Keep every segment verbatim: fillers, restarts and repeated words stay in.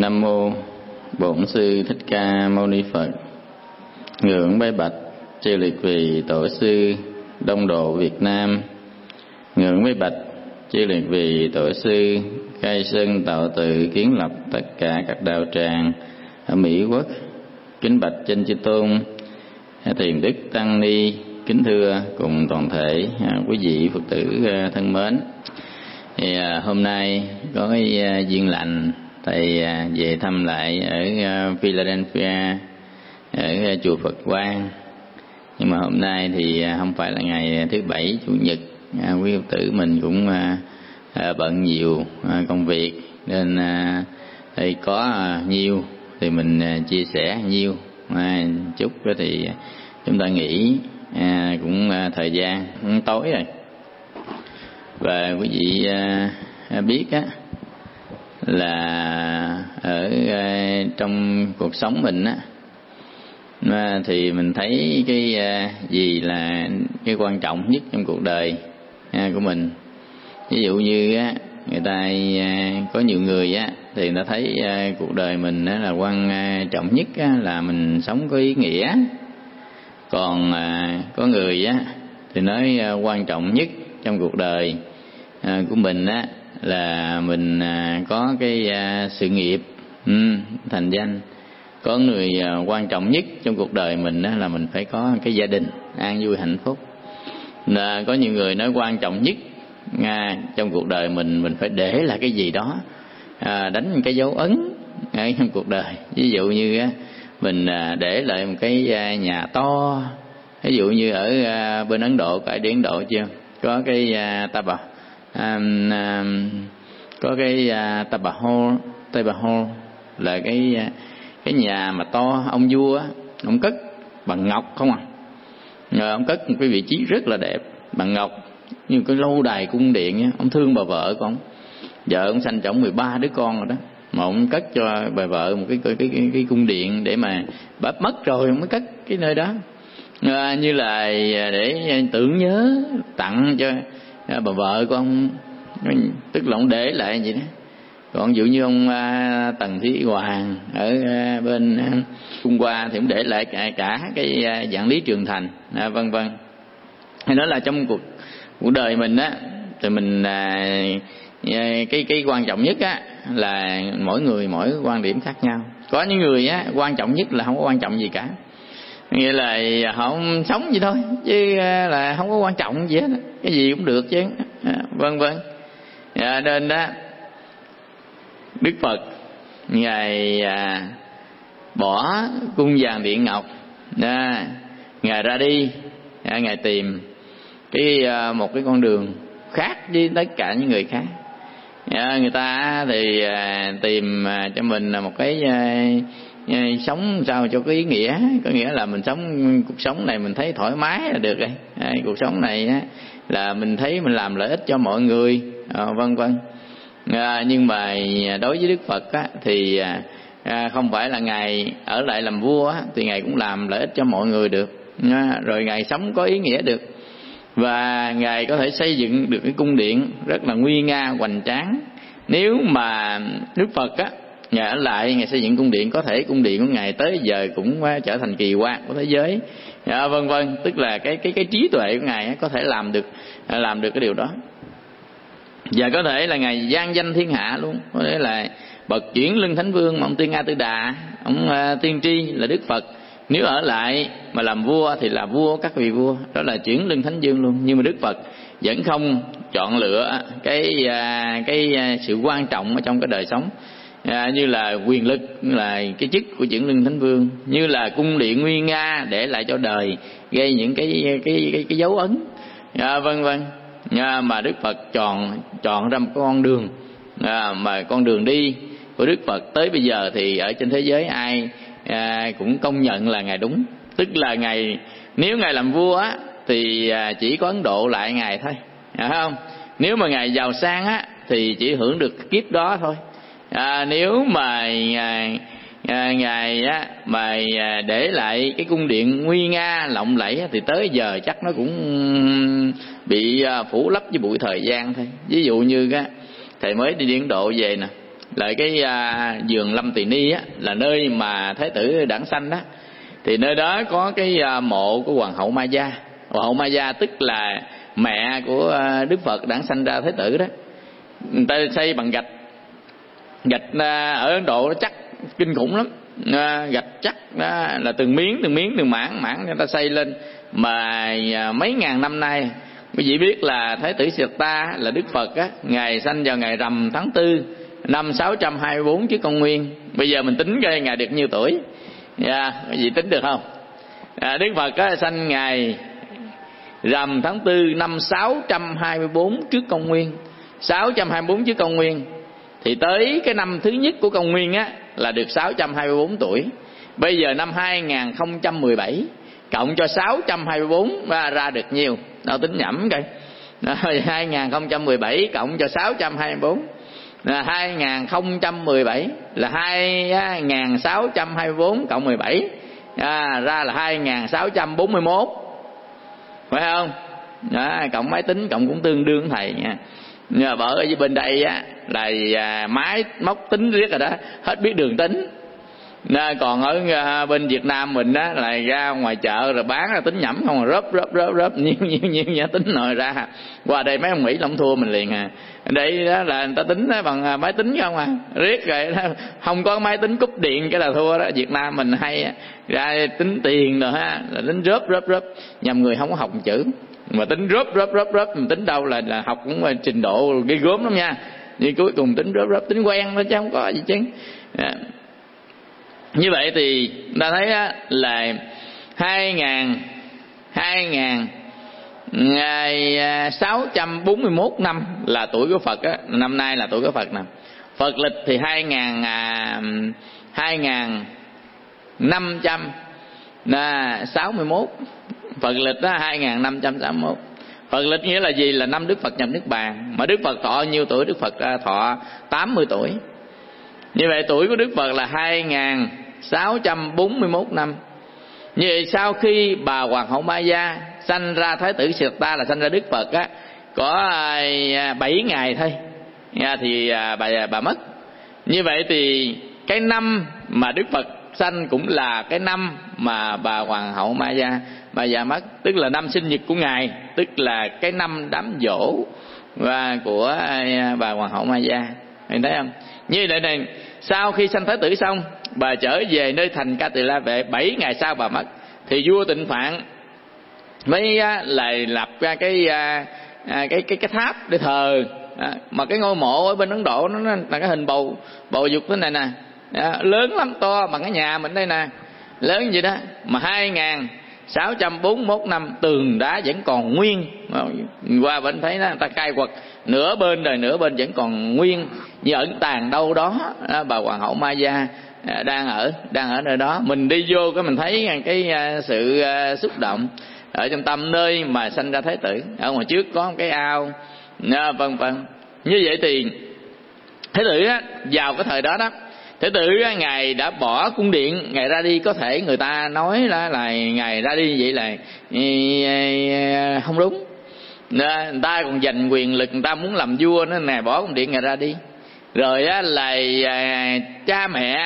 Nam mô Bổn Sư Thích Ca Mâu Ni Phật. Ngưỡng bái bạch chư liệt vị tổ sư Đông Độ Việt Nam. Ngưỡng bái bạch chư liệt vị tổ sư khai sơn tạo tự kiến lập tất cả các đạo tràng ở Mỹ Quốc. Kính bạch trên chư tôn Thiền Đức Tăng Ni, kính thưa cùng toàn thể quý vị Phật tử thân mến. Thì hôm nay có cái duyên lành thầy về thăm lại ở Philadelphia, ở chùa Phật Quang. Nhưng mà hôm nay thì không phải là ngày thứ bảy chủ nhật, quý Phật tử mình cũng bận nhiều công việc nên thầy có nhiều thì mình chia sẻ nhiều chút thì chúng ta nghỉ cũng thời gian tối rồi. Và quý vị biết á là ở trong cuộc sống mình á thì mình thấy cái gì là cái quan trọng nhất trong cuộc đời của mình. Ví dụ như á, người ta có nhiều người á thì người ta thấy cuộc đời mình là quan trọng nhất á, là mình sống có ý nghĩa. Còn có người á thì nói quan trọng nhất trong cuộc đời của mình á là mình có cái sự nghiệp thành danh. Có người quan trọng nhất trong cuộc đời mình á là mình phải có cái gia đình an vui hạnh phúc. Là có nhiều người nói quan trọng nhất à, trong cuộc đời mình mình phải để lại cái gì đó, à, đánh cái dấu ấn ở trong cuộc đời. Ví dụ như á, mình để lại một cái nhà to. Ví dụ như ở bên Ấn Độ, có ai đi Ấn Độ chưa? Có cái ta bà à, à, có cái uh, Taj Mahal, Taj Mahal là cái uh, cái nhà mà to, ông vua á, ông cất bằng ngọc không à. Rồi ông cất một cái vị trí rất là đẹp bằng ngọc, như cái lâu đài cung điện á. Ông thương bà vợ của ông, vợ ông sanh cho ông mười ba đứa con rồi đó, mà ông cất cho bà vợ một cái cái cái, cái, cái cung điện để mà bà mất rồi ông mới cất cái nơi đó, à, như là để tưởng nhớ tặng cho bà vợ của ông, tức là ông để lại vậy đó. Còn dụ như ông à, Tần Thí Hoàng ở à, bên à, Trung Hoa thì ông để lại cả, cả cái à, Vạn Lý Trường Thành, à, vân vân. Hay nói là trong cuộc cuộc đời mình á thì mình à, cái cái quan trọng nhất á là mỗi người mỗi quan điểm khác nhau. Có những người á quan trọng nhất là không có quan trọng gì cả, nghĩa là họ không sống gì thôi chứ là không có quan trọng gì hết, cái gì cũng được chứ, à, vân vân. À, nên đó Đức Phật ngài à, bỏ cung vàng điện ngọc, à, ngài ra đi, à, ngài tìm cái à, một cái con đường khác với tất cả những người khác. À, người ta thì à, tìm à, cho mình là một cái à, sống sao cho có ý nghĩa, có nghĩa là mình sống cuộc sống này mình thấy thoải mái là được rồi, à, cuộc sống này á, là mình thấy mình làm lợi ích cho mọi người, à, vân vân. À, nhưng mà đối với Đức Phật á, thì à, không phải là ngài ở lại làm vua á, thì ngài cũng làm lợi ích cho mọi người được, à, rồi ngài sống có ý nghĩa được, và ngài có thể xây dựng được cái cung điện rất là nguy nga hoành tráng. Nếu mà Đức Phật á ngài ở lại, ngài xây dựng cung điện, có thể cung điện của ngài tới giờ cũng trở thành kỳ quan của thế giới, à, vân vân. Tức là cái cái cái trí tuệ của ngài có thể làm được làm được cái điều đó, và có thể là ngài gian danh thiên hạ luôn. Có thể là bậc chuyển lưng thánh vương mà ông Tiên A Tư Đà, ông uh, tiên tri là Đức Phật, nếu ở lại mà làm vua thì là vua các vị vua, đó là chuyển lưng thánh vương luôn. Nhưng mà Đức Phật vẫn không chọn lựa cái uh, cái uh, sự quan trọng ở trong cái đời sống, À, như là quyền lực, như là cái chức của chuyển lưng thánh vương, như là cung điện nguy nga để lại cho đời, gây những cái cái cái, cái dấu ấn, à, vân vân. À, mà Đức Phật chọn chọn ra một con đường, à, mà con đường đi của Đức Phật tới bây giờ thì ở trên thế giới ai à, cũng công nhận là ngài đúng. Tức là ngài, nếu ngài làm vua á thì à, chỉ có Ấn Độ lại ngài thôi, à, không? Nếu mà ngài giàu sang á thì chỉ hưởng được kiếp đó thôi. À, nếu mà ngài, à, ngài á, mà à, để lại cái cung điện nguy nga lộng lẫy á, thì tới giờ chắc nó cũng bị à, phủ lấp với bụi thời gian thôi. Ví dụ như á, thầy mới đi Ấn Độ về nè, là cái à, vườn Lâm Tỳ Ni á, là nơi mà Thái tử đản sanh đó. Thì nơi đó có cái à, mộ của Hoàng hậu Ma Gia. Hoàng hậu Ma Gia tức là mẹ của à, Đức Phật đản sanh ra Thái tử đó. Người ta xây bằng gạch, gạch à, ở Ấn Độ nó chắc kinh khủng lắm. À, gạch chắc đó, là từng miếng từng miếng từng mảng mảng người ta xây lên mà à, mấy ngàn năm nay. Quý vị biết là Thái tử Siddhartha là Đức Phật á, ngài sanh vào ngày rằm tháng tư năm sáu trăm hai mươi bốn trước công nguyên. Bây giờ mình tính coi ngài được nhiêu tuổi? Dạ, quý vị tính được không? À, Đức Phật á, sanh ngày rằm tháng tư năm sáu trăm hai mươi bốn trước công nguyên. sáu trăm hai mươi bốn trước công nguyên thì tới cái năm thứ nhất của công nguyên á là được sáu trăm hai mươi bốn tuổi. Bây giờ năm hai nghìn không trăm mười bảy cộng cho sáu trăm hai mươi bốn ra, ra được nhiêu? Đâu tính nhẩm coi. hai nghìn không trăm mười bảy cộng cho sáu trăm hai mươi bốn là hai nghìn không trăm mười bảy là hai nghìn sáu trăm hai mươi bốn cộng mười bảy à, ra là hai nghìn sáu trăm bốn mươi mốt, phải không? Đó, cộng máy tính cộng cũng tương đương thầy nha. Nhờ vợ ở bên đây á là à, máy móc tính riết rồi đó, hết biết đường tính. Nên còn ở à, bên Việt Nam mình á là ra ngoài chợ rồi bán ra tính nhẩm không, rớp rớp rớp rớp nhiều nhiều nhiều nhiều tính rồi ra. Qua đây mấy ông Mỹ lông thua mình liền à. Đây đó là người ta tính bằng máy tính không à, riết rồi đó, không có máy tính cúp điện cái là thua đó. Việt Nam mình hay ra tính tiền rồi ha, là tính rớp rớp rớp, nhầm người không có học chữ mà tính rớp rớp rớp rớp, mình tính đâu là, là học cũng trình độ ghê gớm lắm nha. Nhưng cuối cùng tính rớp rớp, tính quen đó chứ không có gì chứ. À. Như vậy thì ta thấy á, là hai nghìn hai nghìn sáu trăm bốn mươi mốt năm là tuổi của Phật á, năm nay là tuổi của Phật nè. Phật lịch thì hai nghìn hai nghìn năm trăm sáu mươi mốt, Phật lịch đó hai nghìn năm trăm sáu mươi mốt. Phật lịch nghĩa là gì? Là năm Đức Phật nhập Niết Bàn. Mà Đức Phật thọ nhiêu tuổi? Đức Phật thọ tám mươi tuổi. Như vậy tuổi của Đức Phật là hai nghìn sáu trăm bốn mươi mốt năm. Như vậy sau khi bà Hoàng hậu Ma Gia sanh ra Thái tử Siddhartha là sanh ra Đức Phật á, có bảy ngày thôi thì bà bà mất. Như vậy thì cái năm mà Đức Phật sanh cũng là cái năm mà bà Hoàng hậu Ma Gia bà già mất, tức là năm sinh nhật của ngài, tức là cái năm đám giỗ và của bà Hoàng hậu Ma Gia. Mình thấy không? Như vậy này, sau khi sanh Thái tử xong, bà trở về nơi thành Ca Tỳ La Vệ, bảy ngày sau bà mất. Thì vua Tịnh Phạn mới lại lập ra cái cái cái cái tháp để thờ. Mà cái ngôi mộ ở bên Ấn Độ nó là cái hình bầu bầu dục thế này nè, lớn lắm, to bằng cái nhà mình đây nè, lớn vậy đó. Mà hai nghìn sáu trăm bốn mươi mốt năm tường đá vẫn còn nguyên. Qua bên thấy đó, người ta khai quật nửa bên rồi nửa bên vẫn còn nguyên, như ẩn tàng đâu đó, đó bà Hoàng hậu Ma Gia đang ở đang ở nơi đó. Mình đi vô cái mình thấy cái sự xúc động ở trong tâm nơi mà sanh ra Thái tử. Ở ngoài trước có một cái ao, vân vân. Như vậy thì Thái tử á, vào cái thời đó đó, Thái tử á, ngài đã bỏ cung điện, ngài ra đi. Có thể người ta nói là, là ngài ra đi vậy là không đúng. Người ta còn giành quyền lực, người ta muốn làm vua nữa nè, bỏ cung điện ngài ra đi. Rồi á, là à, cha mẹ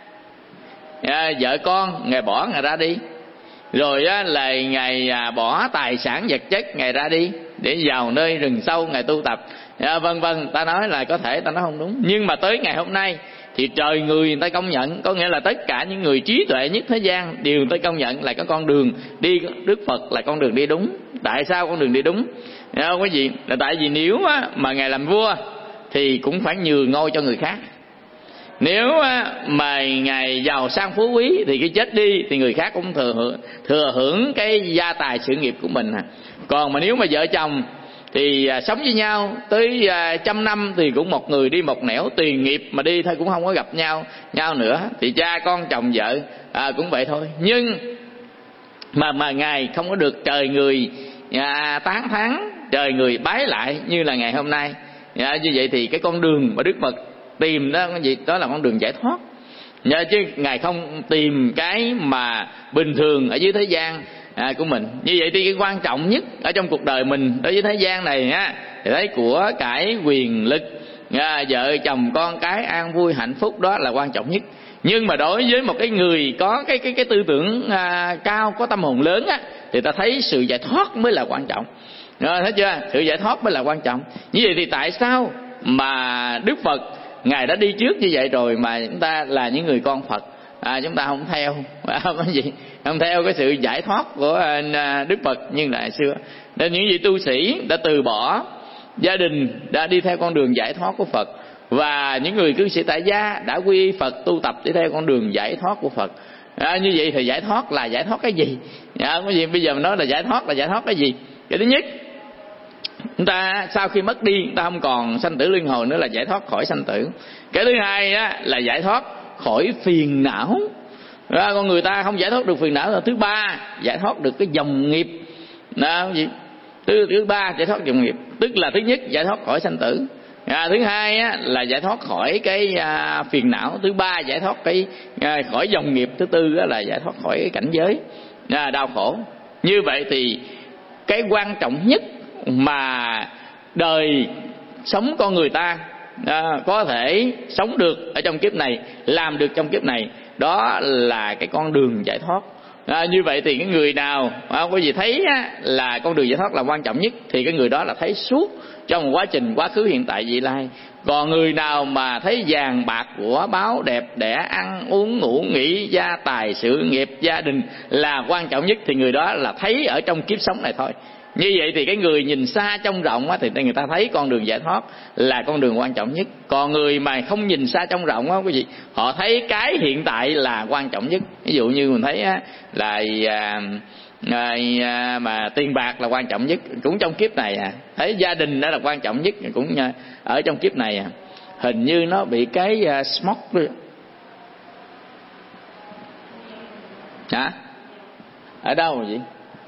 à, vợ con ngài bỏ ngài ra đi. Rồi á, là ngài à, bỏ tài sản vật chất ngài ra đi để vào nơi rừng sâu ngài tu tập, à, vân vân. Ta nói là có thể ta nói không đúng, nhưng mà tới ngày hôm nay thì trời người người ta công nhận, có nghĩa là tất cả những người trí tuệ nhất thế gian đều người ta công nhận là có con đường đi Đức Phật là con đường đi đúng. Tại sao con đường đi đúng? Thấy không quý vị? Là tại vì nếu á, mà ngài làm vua thì cũng phải nhường ngôi cho người khác. Nếu á, mà ngài giàu sang phú quý thì khi chết đi thì người khác cũng thừa hưởng, thừa hưởng cái gia tài sự nghiệp của mình. Còn mà nếu mà vợ chồng thì à, sống với nhau tới à, trăm năm thì cũng một người đi một nẻo, tùy nghiệp mà đi thôi, cũng không có gặp nhau nhau nữa. Thì cha con chồng vợ à, cũng vậy thôi. Nhưng mà mà ngài không có được trời người à, tán thán, trời người bái lại như là ngày hôm nay. À, như vậy thì cái con đường mà Đức Phật tìm đó cái gì đó là con đường giải thoát. À, chứ ngài không tìm cái mà bình thường ở dưới thế gian à, của mình. Như vậy thì cái quan trọng nhất ở trong cuộc đời mình đối với thế gian này á, thì thấy của cải quyền lực à, vợ chồng con cái an vui hạnh phúc đó là quan trọng nhất. Nhưng mà đối với một cái người có cái cái cái tư tưởng à, cao, có tâm hồn lớn á, thì ta thấy sự giải thoát mới là quan trọng. Rồi, thấy chưa? Sự giải thoát mới là quan trọng. Như vậy thì tại sao mà Đức Phật Ngài đã đi trước như vậy rồi mà chúng ta là những người con Phật, à, chúng ta không theo không có gì, không theo cái sự giải thoát của Đức Phật như lại xưa. Nên những vị tu sĩ đã từ bỏ gia đình, đã đi theo con đường giải thoát của Phật, và những người cư sĩ tại gia đã quy y Phật, tu tập đi theo con đường giải thoát của Phật. À, như vậy thì giải thoát là giải thoát cái gì? À, cái gì bây giờ mình nói là giải thoát là giải thoát cái gì? Cái thứ nhất, chúng ta sau khi mất đi, chúng ta không còn sanh tử luân hồi nữa, là giải thoát khỏi sanh tử. Cái thứ hai á, là giải thoát khỏi phiền não. À, con người ta không giải thoát được phiền não. Là thứ ba, giải thoát được cái dòng nghiệp. À, gì? Thứ, thứ ba, giải thoát dòng nghiệp. Tức là thứ nhất, giải thoát khỏi sanh tử. À, thứ hai á, là giải thoát khỏi cái à, phiền não. Thứ ba, giải thoát cái à, khỏi dòng nghiệp. Thứ tư á, là giải thoát khỏi cái cảnh giới à, đau khổ. Như vậy thì cái quan trọng nhất mà đời sống con người ta à, có thể sống được ở trong kiếp này, làm được trong kiếp này, đó là cái con đường giải thoát. À, như vậy thì cái người nào à, có gì thấy á, là con đường giải thoát là quan trọng nhất, thì cái người đó là thấy suốt trong một quá trình quá khứ, hiện tại, vị lai. Còn người nào mà thấy vàng bạc của báo, đẹp đẽ, ăn uống ngủ nghỉ, gia tài sự nghiệp gia đình là quan trọng nhất, thì người đó là thấy ở trong kiếp sống này thôi. Như vậy thì cái người nhìn xa trông rộng á, thì người ta thấy con đường giải thoát là con đường quan trọng nhất. Còn người mà không nhìn xa trông rộng á, quý vị, họ thấy cái hiện tại là quan trọng nhất. Ví dụ như mình thấy á, là à, à, mà tiền bạc là quan trọng nhất, cũng trong kiếp này à. Thấy gia đình đó là quan trọng nhất, cũng ở trong kiếp này à. Hình như nó bị cái uh, smoke hả? Ở đâu vậy?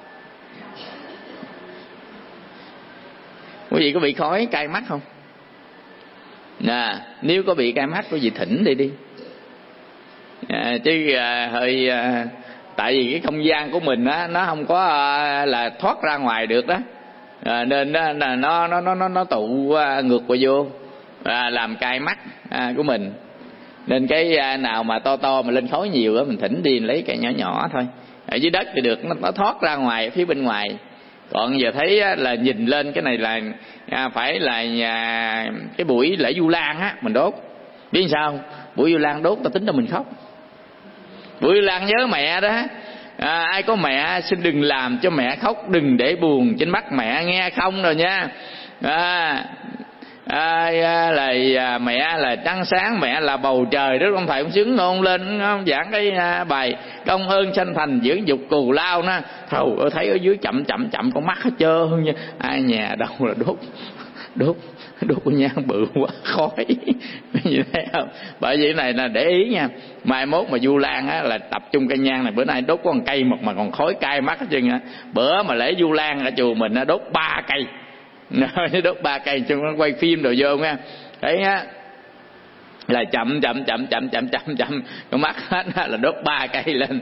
Quý vị có bị khói cay mắt không? Nè, nếu có bị cay mắt, quý vị thỉnh đi đi. À, chứ à, hơi à, tại vì cái không gian của mình á, nó không có à, là thoát ra ngoài được đó, à, nên đó, là nó nó nó nó nó tụ à, ngược vào vô, à, làm cay mắt à, của mình. Nên cái à, nào mà to to mà lên khói nhiều á, mình thỉnh đi lấy cái nhỏ nhỏ thôi. Ở dưới đất thì được, nó, nó thoát ra ngoài phía bên ngoài. Còn giờ thấy á, là nhìn lên cái này là à, phải là à, cái buổi lễ Vu Lan á mình đốt. Biết sao? Buổi Vu Lan đốt ta tính là mình khóc. Buổi Vu Lan nhớ mẹ đó. À, ai có mẹ xin đừng làm cho mẹ khóc, đừng để buồn trên mắt mẹ, nghe không rồi nha. À, à, là à, mẹ là trăng sáng, mẹ là bầu trời đó. Ông thầy cũng sướng ngôn lên không? Giảng cái à, bài công ơn sanh thành dưỡng dục cù lao nó. Thôi tôi thấy ở dưới chậm chậm chậm con mắt hết trơn nha. Ai nhà đâu là đốt đốt đốt của nhang bự quá khói như thế không? Bởi vì cái này là để ý nha, mai mốt mà Vu Lan á là tập trung cây nhang này. Bữa nay đốt có một cây một mà còn khói cay mắt hết trơn á. Bữa mà lễ Vu Lan ở chùa mình á đốt ba cây đốt ba cây cho nó quay phim rồi vô nha. Thấy á là chậm chậm chậm chậm chậm chậm chậm con mắt hết là đốt ba cây lên.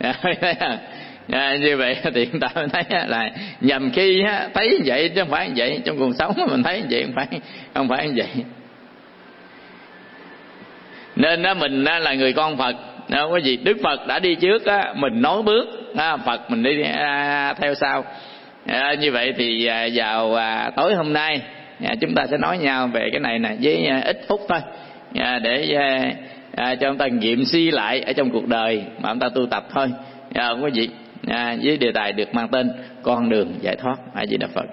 À, như vậy thì chúng ta thấy là nhầm khi thấy vậy chứ không phải như vậy. Trong cuộc sống mình thấy như vậy, không phải không phải như vậy. Nên đó, mình là người con Phật, đâu có gì. Đức Phật đã đi trước á, mình nối bước á, Phật mình đi à, theo sau. À, như vậy thì à, vào à, tối hôm nay à, chúng ta sẽ nói nhau về cái này nè với à, ít phút thôi, à, để à, à, cho chúng ta nghiệm suy lại ở trong cuộc đời mà chúng ta tu tập thôi. À, không có gì. À, với đề tài được mang tên con đường giải thoát. A Di Đà Phật.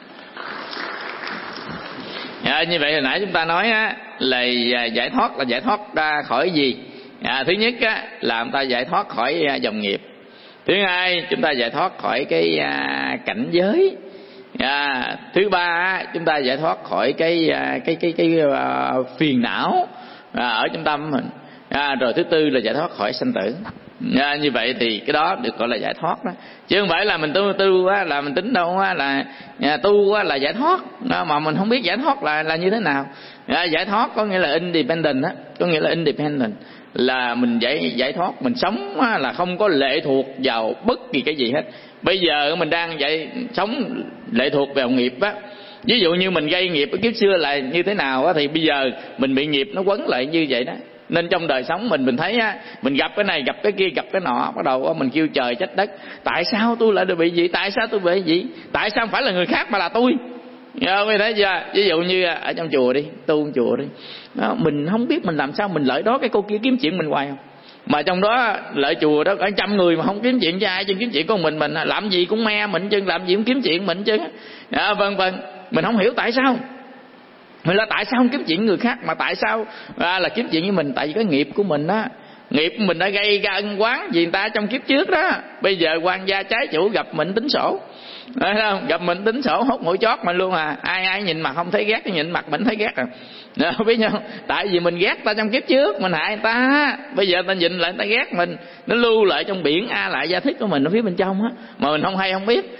À, như vậy hồi nãy chúng ta nói á, là giải thoát là giải thoát ra khỏi gì? À, thứ nhất á, là chúng ta giải thoát khỏi dòng nghiệp. Thứ hai, chúng ta giải thoát khỏi cái à, cảnh giới. À, thứ ba, chúng ta giải thoát khỏi cái cái cái cái, cái à, phiền não à, ở trong tâm mình. À, rồi thứ tư là giải thoát khỏi sanh tử. À, như vậy thì cái đó được gọi là giải thoát đó, chứ không phải là mình tu tu á, là mình tính đâu á, là à, tu á, là giải thoát đó, mà mình không biết giải thoát là là như thế nào. À, giải thoát có nghĩa là independent á, có nghĩa là independent là mình giải giải thoát, mình sống á, là không có lệ thuộc vào bất kỳ cái gì hết. Bây giờ mình đang vậy sống lệ thuộc vào nghiệp á, Ví dụ như mình gây nghiệp ở kiếp xưa là như thế nào á, thì bây giờ mình bị nghiệp nó quấn lại như vậy đó. Nên trong đời sống mình mình thấy á, mình gặp cái này gặp cái kia gặp cái nọ, bắt đầu á, mình kêu trời trách đất, tại sao tôi lại được bị gì, tại sao tôi bị gì, tại sao không phải là người khác mà là tôi. Nghe thấy chưa? Ví dụ như ở trong chùa đi, tu trong chùa đi, đó, mình không biết mình làm sao mình lợi đó cái cô kia kiếm chuyện mình hoài không. Mà trong đó lợi chùa đó cả trăm người mà không kiếm chuyện cho ai, chứ kiếm chuyện con mình mình làm gì cũng me mình chứ, làm gì cũng kiếm chuyện mình chứ. À, vân vân, mình không hiểu tại sao. Mình là tại sao không kiếm chuyện người khác, mà tại sao à, là kiếm chuyện với mình? Tại vì cái nghiệp của mình đó, nghiệp của mình đã gây ra ân oán vì người ta trong kiếp trước đó. Bây giờ quan gia trái chủ gặp mình tính sổ, thấy không? Gặp mình tính sổ hốt mũi chót mình luôn à. Ai ai nhìn mặt không thấy ghét, nhìn mặt mình thấy ghét à. Đó, biết không? Tại vì mình ghét ta trong kiếp trước, mình hại người ta. Bây giờ ta nhìn lại người ta ghét mình, nó lưu lại trong biển a lại gia thức của mình ở phía bên trong á, mà mình không hay không biết.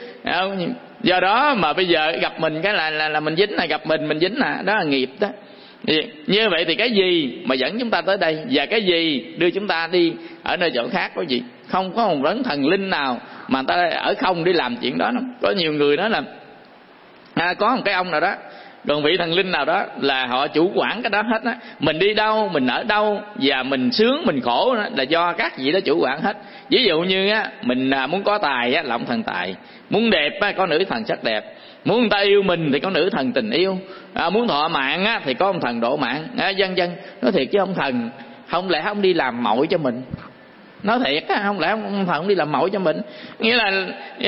Do đó mà bây giờ gặp mình cái là là, là mình dính, là gặp mình mình dính, là đó là nghiệp đó. Như vậy thì cái gì mà dẫn chúng ta tới đây, và cái gì đưa chúng ta đi ở nơi chỗ khác, có gì? Không có một đấng thần linh nào mà người ta ở không đi làm chuyện đó đâu. Có nhiều người nói là à, có một cái ông nào đó, còn vị thần linh nào đó là họ chủ quản cái đó hết á. Mình đi đâu, mình ở đâu và mình sướng mình khổ đó, là do các vị đó chủ quản hết. Ví dụ như á, mình muốn có tài á, là ông thần tài. Muốn đẹp á, có nữ thần sắc đẹp. Muốn người ta yêu mình thì có nữ thần tình yêu. À, muốn thọ mạng á, thì có ông thần độ mạng. À, dân dân nói thiệt chứ ông thần không lẽ không đi làm mội cho mình? Nói thiệt á, không lẽ ông thần không đi làm mội cho mình? Nghĩa là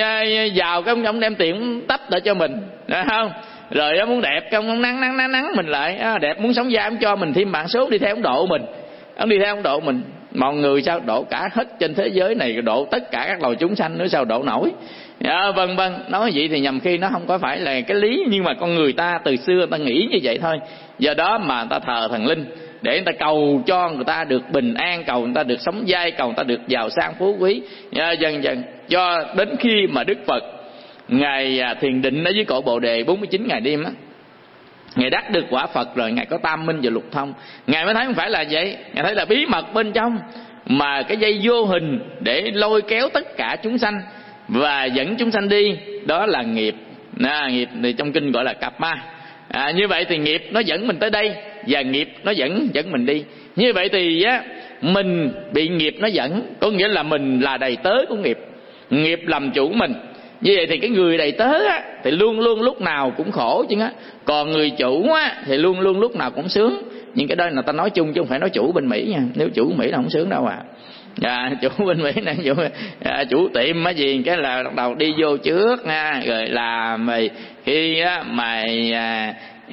giàu cái ông đem tiền tấp lại cho mình, phải không? Rồi muốn đẹp cái ông nắng nắng nắng nắng mình lại, à, đẹp muốn sống dai ông cho mình thêm mạng số đi theo ông độ mình. Ông đi theo ông độ mình. Mọi người sao độ cả hết trên thế giới này, độ tất cả các loài chúng sanh nữa sao độ nổi. À, vân vân. Nói vậy thì nhầm khi nó không có phải là cái lý, nhưng mà con người ta từ xưa người ta nghĩ như vậy thôi. Do đó mà người ta thờ thần linh để người ta cầu cho người ta được bình an, cầu người ta được sống dai, cầu người ta được giàu sang phú quý. À, dần dần cho đến khi mà Đức Phật Ngài thiền định ở dưới cội Bồ Đề bốn mươi chín ngày đêm á, Ngài đắc được quả Phật rồi, Ngài có tam minh và lục thông. Ngài mới thấy không phải là vậy, Ngài thấy là bí mật bên trong mà cái dây vô hình để lôi kéo tất cả chúng sanh và dẫn chúng sanh đi, đó là nghiệp. À, nghiệp thì trong kinh gọi là cặp ma. À, như vậy thì nghiệp nó dẫn mình tới đây, và nghiệp nó dẫn dẫn mình đi. Như vậy thì á, mình bị nghiệp nó dẫn, có nghĩa là mình là đầy tớ của nghiệp, nghiệp làm chủ mình. Như vậy thì cái người đầy tớ á, thì luôn luôn lúc nào cũng khổ chứ á. Còn người chủ á, thì luôn luôn lúc nào cũng sướng. Nhưng cái đó là ta nói chung chứ không phải nói chủ bên Mỹ nha. Nếu chủ Mỹ là không sướng đâu à. À, chủ bên Mỹ này chủ, à, chủ tiệm á gì cái là bắt đầu đi vô trước nha, rồi làm mày khi á mày à,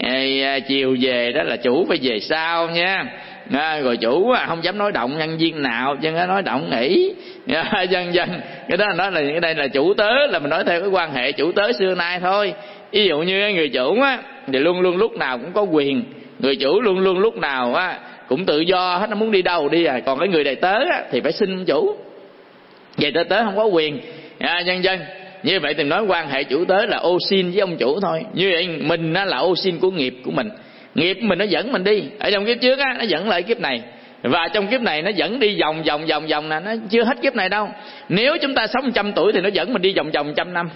à, chiều về đó là chủ phải về sau nha. À, rồi chủ à, không dám nói động nhân viên nào chứ nói động nghỉ. À, dần dần cái đó nói là cái đây là chủ tớ, là mình nói theo cái quan hệ chủ tớ xưa nay thôi. Ví dụ như người chủ á thì luôn luôn lúc nào cũng có quyền, người chủ luôn luôn lúc nào á cũng tự do hết, nó muốn đi đâu đi à. Còn cái người đầy tớ á, thì phải xin chủ, về đầy tớ không có quyền. À, dân dân như vậy thì nói quan hệ chủ tớ là ô xin với ông chủ thôi. Như vậy mình á, là ô xin của nghiệp của mình. Nghiệp mình nó dẫn mình đi. Ở trong kiếp trước á, nó dẫn lại kiếp này, và trong kiếp này nó dẫn đi vòng vòng vòng vòng nè, nó chưa hết kiếp này đâu. Nếu chúng ta sống trăm tuổi thì nó dẫn mình đi vòng vòng trăm năm.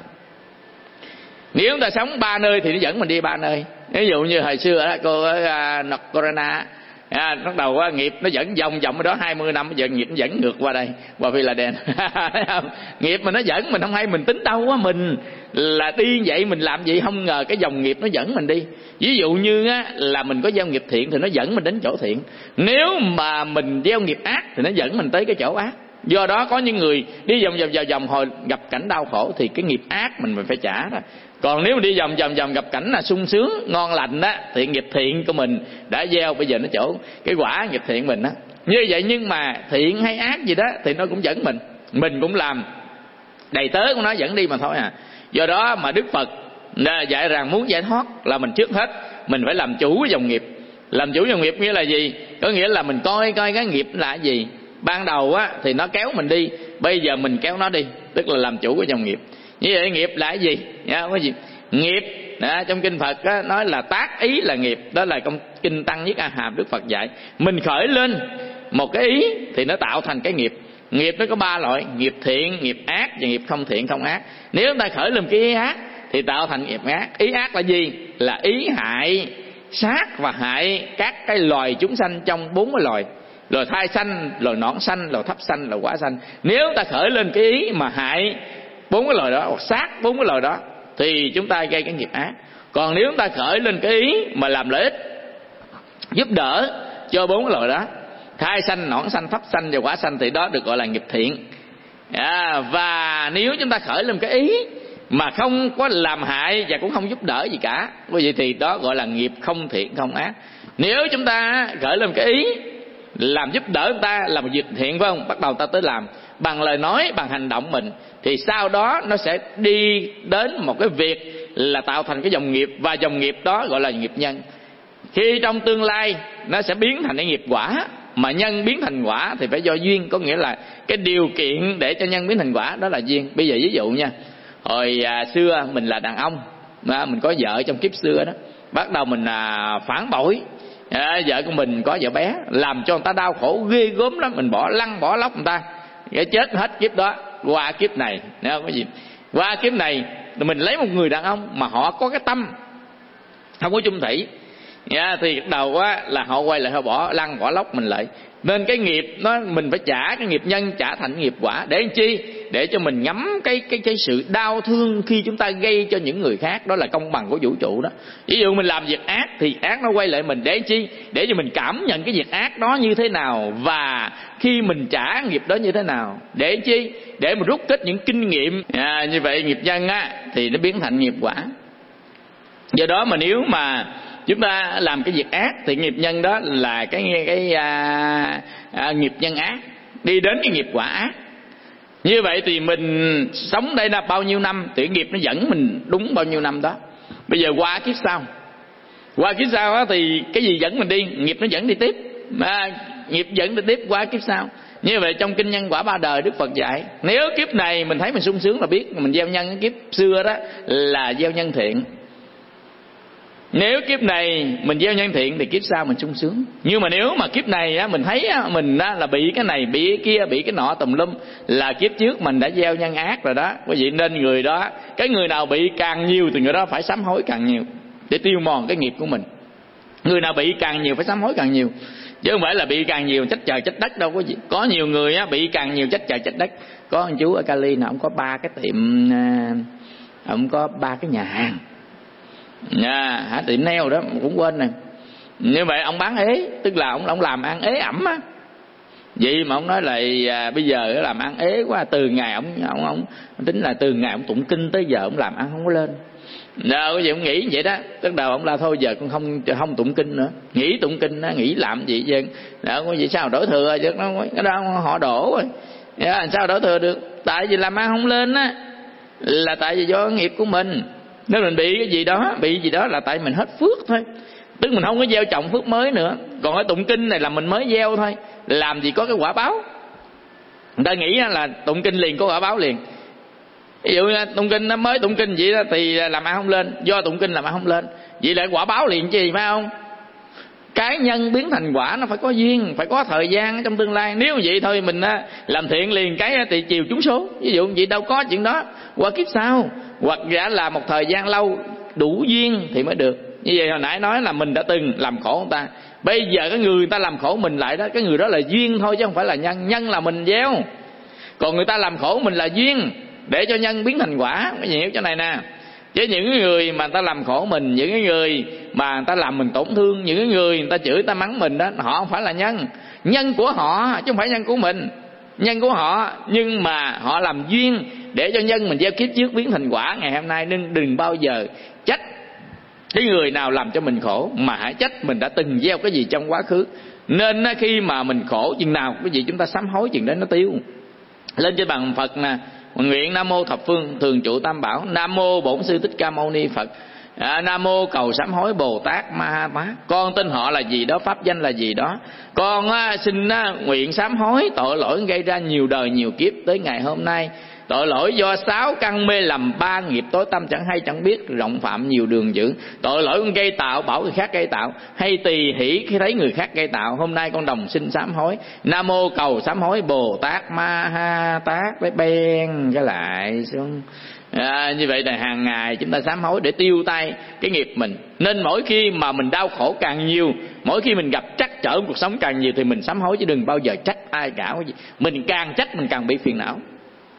Nếu chúng ta sống ba nơi thì nó dẫn mình đi ba nơi. Ví dụ như hồi xưa đó, cô ở uh, North Carolina, à, bắt đầu á, nghiệp nó dẫn vòng vòng ở đó hai mươi năm, giờ nghiệp nó dẫn ngược qua đây, qua Philadelphia. Nghiệp mà nó dẫn mình không hay, mình tính đâu á, mình là đi vậy, mình làm vậy, không ngờ cái dòng nghiệp nó dẫn mình đi. Ví dụ như á, là mình có gieo nghiệp thiện thì nó dẫn mình đến chỗ thiện. Nếu mà mình gieo nghiệp ác thì nó dẫn mình tới cái chỗ ác. Do đó có những người đi vòng vòng vòng vòng hồi gặp cảnh đau khổ thì cái nghiệp ác mình phải trả đó. Còn nếu mà đi vòng vòng vòng gặp cảnh là sung sướng ngon lành đó thì nghiệp thiện của mình đã gieo, bây giờ nó chỗ cái quả nghiệp thiện mình đó. Như vậy nhưng mà thiện hay ác gì đó thì nó cũng dẫn mình, mình cũng làm đầy tớ của nó dẫn đi mà thôi à. Do đó mà Đức Phật dạy rằng muốn giải thoát là mình trước hết mình phải làm chủ cái dòng nghiệp. Làm chủ dòng nghiệp nghĩa là gì? Có nghĩa là mình coi coi cái nghiệp là gì. Ban đầu á thì nó kéo mình đi, bây giờ mình kéo nó đi, tức là làm chủ cái dòng nghiệp. Như vậy nghiệp là cái gì? Dạ, cái gì? Nghiệp đó, trong kinh Phật đó, nói là tác ý là nghiệp. Đó là trong kinh Tăng Nhất A Hàm Đức Phật dạy. Mình khởi lên một cái ý thì nó tạo thành cái nghiệp. Nghiệp nó có ba loại: nghiệp thiện, nghiệp ác và nghiệp không thiện không ác. Nếu ta khởi lên cái ý ác thì tạo thành nghiệp ác. Ý ác là gì? Là ý hại, sát và hại các cái loài chúng sanh trong bốn cái loài: loài thai sanh, loài nõn sanh, loài thấp sanh, loài quả sanh. Nếu ta khởi lên cái ý mà hại bốn cái loài đó, hoặc sát bốn cái loài đó, thì chúng ta gây cái nghiệp ác. Còn nếu chúng ta khởi lên cái ý mà làm lợi ích, giúp đỡ cho bốn cái loài đó, thai sanh, nõn sanh, thấp sanh và quả sanh, thì đó được gọi là nghiệp thiện. À, và nếu chúng ta khởi lên cái ý mà không có làm hại và cũng không giúp đỡ gì cả, bởi vậy thì đó gọi là nghiệp không thiện không ác. Nếu chúng ta khởi lên cái ý làm giúp đỡ người ta làm một việc thiện, phải không? Bắt đầu ta tới làm bằng lời nói, bằng hành động mình, thì sau đó nó sẽ đi đến một cái việc là tạo thành cái dòng nghiệp, và dòng nghiệp đó gọi là nghiệp nhân. Khi trong tương lai nó sẽ biến thành cái nghiệp quả, mà nhân biến thành quả thì phải do duyên, có nghĩa là cái điều kiện để cho nhân biến thành quả đó là duyên. Bây giờ ví dụ nha, hồi à, xưa mình là đàn ông, à, mình có vợ trong kiếp xưa đó, bắt đầu mình à, phản bội, à, vợ của mình có vợ bé, làm cho người ta đau khổ ghê gớm lắm, mình bỏ lăn bỏ lóc người ta, cái chết hết kiếp đó. Qua kiếp này, không có gì, qua kiếp này mình lấy một người đàn ông mà họ có cái tâm không có chung thủy, yeah, thì đầu á là họ quay lại họ bỏ lăn bỏ lóc mình lại. Nên cái nghiệp nó mình phải trả cái nghiệp nhân, trả thành nghiệp quả. Để làm chi? Để cho mình ngắm cái cái cái sự đau thương khi chúng ta gây cho những người khác. Đó là công bằng của vũ trụ đó. Ví dụ mình làm việc ác thì ác nó quay lại mình. Để làm chi? Để cho mình cảm nhận cái việc ác đó như thế nào, và khi mình trả nghiệp đó như thế nào. Để làm chi? Để mình rút kết những kinh nghiệm. À, như vậy nghiệp nhân á thì nó biến thành nghiệp quả. Do đó mà nếu mà chúng ta làm cái việc ác thì nghiệp nhân đó là cái cái à, à, nghiệp nhân ác, đi đến cái nghiệp quả ác. Như vậy thì mình sống đây là bao nhiêu năm thì nghiệp nó dẫn mình đúng bao nhiêu năm đó. Bây giờ qua kiếp sau, qua kiếp sau đó thì cái gì dẫn mình đi? Nghiệp nó dẫn đi tiếp, mà nghiệp dẫn đi tiếp qua kiếp sau. Như vậy trong kinh nhân quả ba đời Đức Phật dạy, nếu kiếp này mình thấy mình sung sướng là biết mình gieo nhân, kiếp xưa đó là gieo nhân thiện. Nếu kiếp này mình gieo nhân thiện thì kiếp sau mình sung sướng. Nhưng mà nếu mà kiếp này á, mình thấy á, mình á, là bị cái này, bị cái kia, bị cái nọ tùm lum, là kiếp trước mình đã gieo nhân ác rồi đó. Quý vị, nên người đó, cái người nào bị càng nhiều thì người đó phải sám hối càng nhiều để tiêu mòn cái nghiệp của mình. Người nào bị càng nhiều phải sám hối càng nhiều, chứ không phải là bị càng nhiều trách trời trách đất đâu quý vị. Có nhiều người á, bị càng nhiều trách trời trách đất. Có anh chú ở Cali nào ông có ba cái tiệm, ông có ba cái nhà hàng, nhà hả, tiệm nail đó cũng quên nè. Như vậy ông bán ế, tức là ông ông làm ăn ế ẩm á. Vậy mà ông nói là à, bây giờ làm ăn ế quá, từ ngày ông ông ông tính là từ ngày ông tụng kinh tới giờ ông làm ăn không có lên. Đâu cái gì ông nghĩ vậy đó, tức đầu ông la thôi giờ con không không tụng kinh nữa, nghỉ tụng kinh đó, nghỉ làm gì chứ. Đó có gì sao đổ thừa chứ, nó cái đó họ đổ rồi. Dạ, sao đổ thừa được? Tại vì làm ăn không lên á, là tại vì do nghiệp của mình. Nếu mình bị cái gì đó, bị gì đó là tại mình hết phước thôi. Tức mình không có gieo trồng phước mới nữa. Còn ở tụng kinh này là mình mới gieo thôi, làm gì có cái quả báo. Người ta nghĩ là tụng kinh liền có quả báo liền. Ví dụ như tụng kinh nó mới tụng kinh vậy đó thì làm ăn không lên, do tụng kinh làm ăn không lên, vậy là quả báo liền chứ gì, phải không? Cái nhân biến thành quả nó phải có duyên, phải có thời gian trong tương lai. Nếu vậy thôi mình làm thiện liền cái thì chiều trúng số. Ví dụ vậy đâu có chuyện đó. Qua kiếp sau, hoặc đã là một thời gian lâu đủ duyên thì mới được. Như vậy hồi nãy nói là mình đã từng làm khổ người ta, bây giờ cái người ta làm khổ mình lại đó, cái người đó là duyên thôi chứ không phải là nhân. Nhân là mình gieo, còn người ta làm khổ mình là duyên để cho nhân biến thành quả. Cái gì hiểu chỗ này nè. Chứ những người mà người ta làm khổ mình, những người mà người ta làm mình tổn thương, những người người ta chửi, người ta mắng mình đó, họ không phải là nhân. Nhân của họ chứ không phải nhân của mình. Nhân của họ, nhưng mà họ làm duyên để cho nhân mình gieo kiếp trước biến thành quả ngày hôm nay. Nên đừng bao giờ trách cái người nào làm cho mình khổ, mà hãy trách mình đã từng gieo cái gì trong quá khứ. Nên khi mà mình khổ chừng nào cái gì chúng ta sám hối chừng đó nó tiêu. Lên trên bàn Phật nè, nguyện Nam mô thập phương thường trụ tam bảo, Nam mô bổn sư Thích Ca Mâu Ni Phật, à, Nam mô cầu sám hối Bồ Tát Ma Ha Tát. Con tên họ là gì đó, pháp danh là gì đó. Con á, xin á, nguyện sám hối tội lỗi gây ra nhiều đời nhiều kiếp tới ngày hôm nay. Tội lỗi do sáu căn mê lầm, ba nghiệp tối tâm chẳng hay chẳng biết, rộng phạm nhiều đường dữ. Tội lỗi con gây tạo, bảo người khác gây tạo, hay tỳ hỷ khi thấy người khác gây tạo. Hôm nay con đồng xin sám hối. Nam mô cầu sám hối Bồ Tát Ma Ha Tát. Đấy, ben cái lại xuống. À, như vậy là hàng ngày chúng ta sám hối để tiêu tay cái nghiệp mình. Nên mỗi khi mà mình đau khổ càng nhiều, mỗi khi mình gặp trắc trở cuộc sống càng nhiều, thì mình sám hối chứ đừng bao giờ trách ai cả. Mình càng trách mình càng bị phiền não,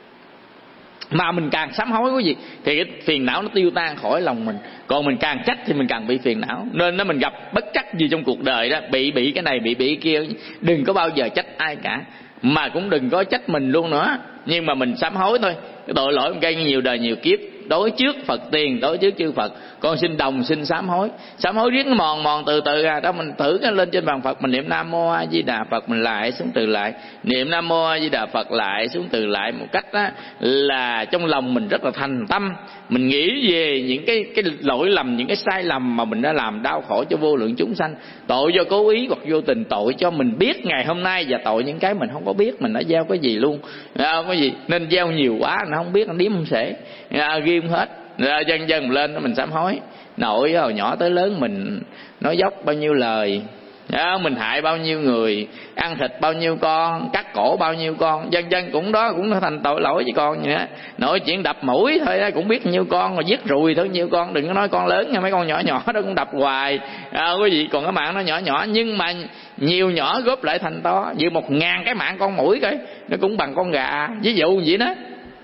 mà mình càng sám hối cái gì thì cái phiền não nó tiêu tan khỏi lòng mình. Còn mình càng trách thì mình càng bị phiền não. Nên nó mình gặp bất trắc gì trong cuộc đời đó, bị bị cái này bị bị cái kia, đừng có bao giờ trách ai cả, mà cũng đừng có trách mình luôn nữa. Nhưng mà mình sám hối thôi. Cái tội lỗi gây nhiều đời nhiều kiếp, đối trước Phật tiền, đối trước chư Phật, con xin đồng xin sám hối. Sám hối riết nó mòn mòn từ từ à. Đó mình thử cái lên trên bàn Phật, mình niệm Nam Mô A Di Đà Phật, mình lại xuống từ lại, niệm Nam Mô A Di Đà Phật lại xuống từ lại, một cách á, là trong lòng mình rất là thành tâm. Mình nghĩ về những cái cái lỗi lầm, những cái sai lầm mà mình đã làm đau khổ cho vô lượng chúng sanh. Tội do cố ý hoặc vô tình, tội cho mình biết ngày hôm nay, và tội những cái mình không có biết mình đã gieo cái gì luôn. À, cái gì nên gieo nhiều quá nó không biết, nó điếm không sể, à, ghim hết. Rồi dần dần lên mình sám hối. Nội hồi nhỏ tới lớn mình nói dốc bao nhiêu lời, à, mình hại bao nhiêu người, ăn thịt bao nhiêu con, cắt cổ bao nhiêu con, dân dân cũng đó cũng thành tội lỗi với con vậy đó. Nội chuyện đập mũi thôi đó, cũng biết nhiêu con, mà giết ruồi thôi nhiêu con, đừng có nói con lớn nha, mấy con nhỏ nhỏ đó cũng đập hoài, à, quý vị. Còn cái mạng nó nhỏ nhỏ, nhưng mà nhiều nhỏ góp lại thành to. Như một ngàn cái mạng con mũi coi, nó cũng bằng con gà, ví dụ vậy đó.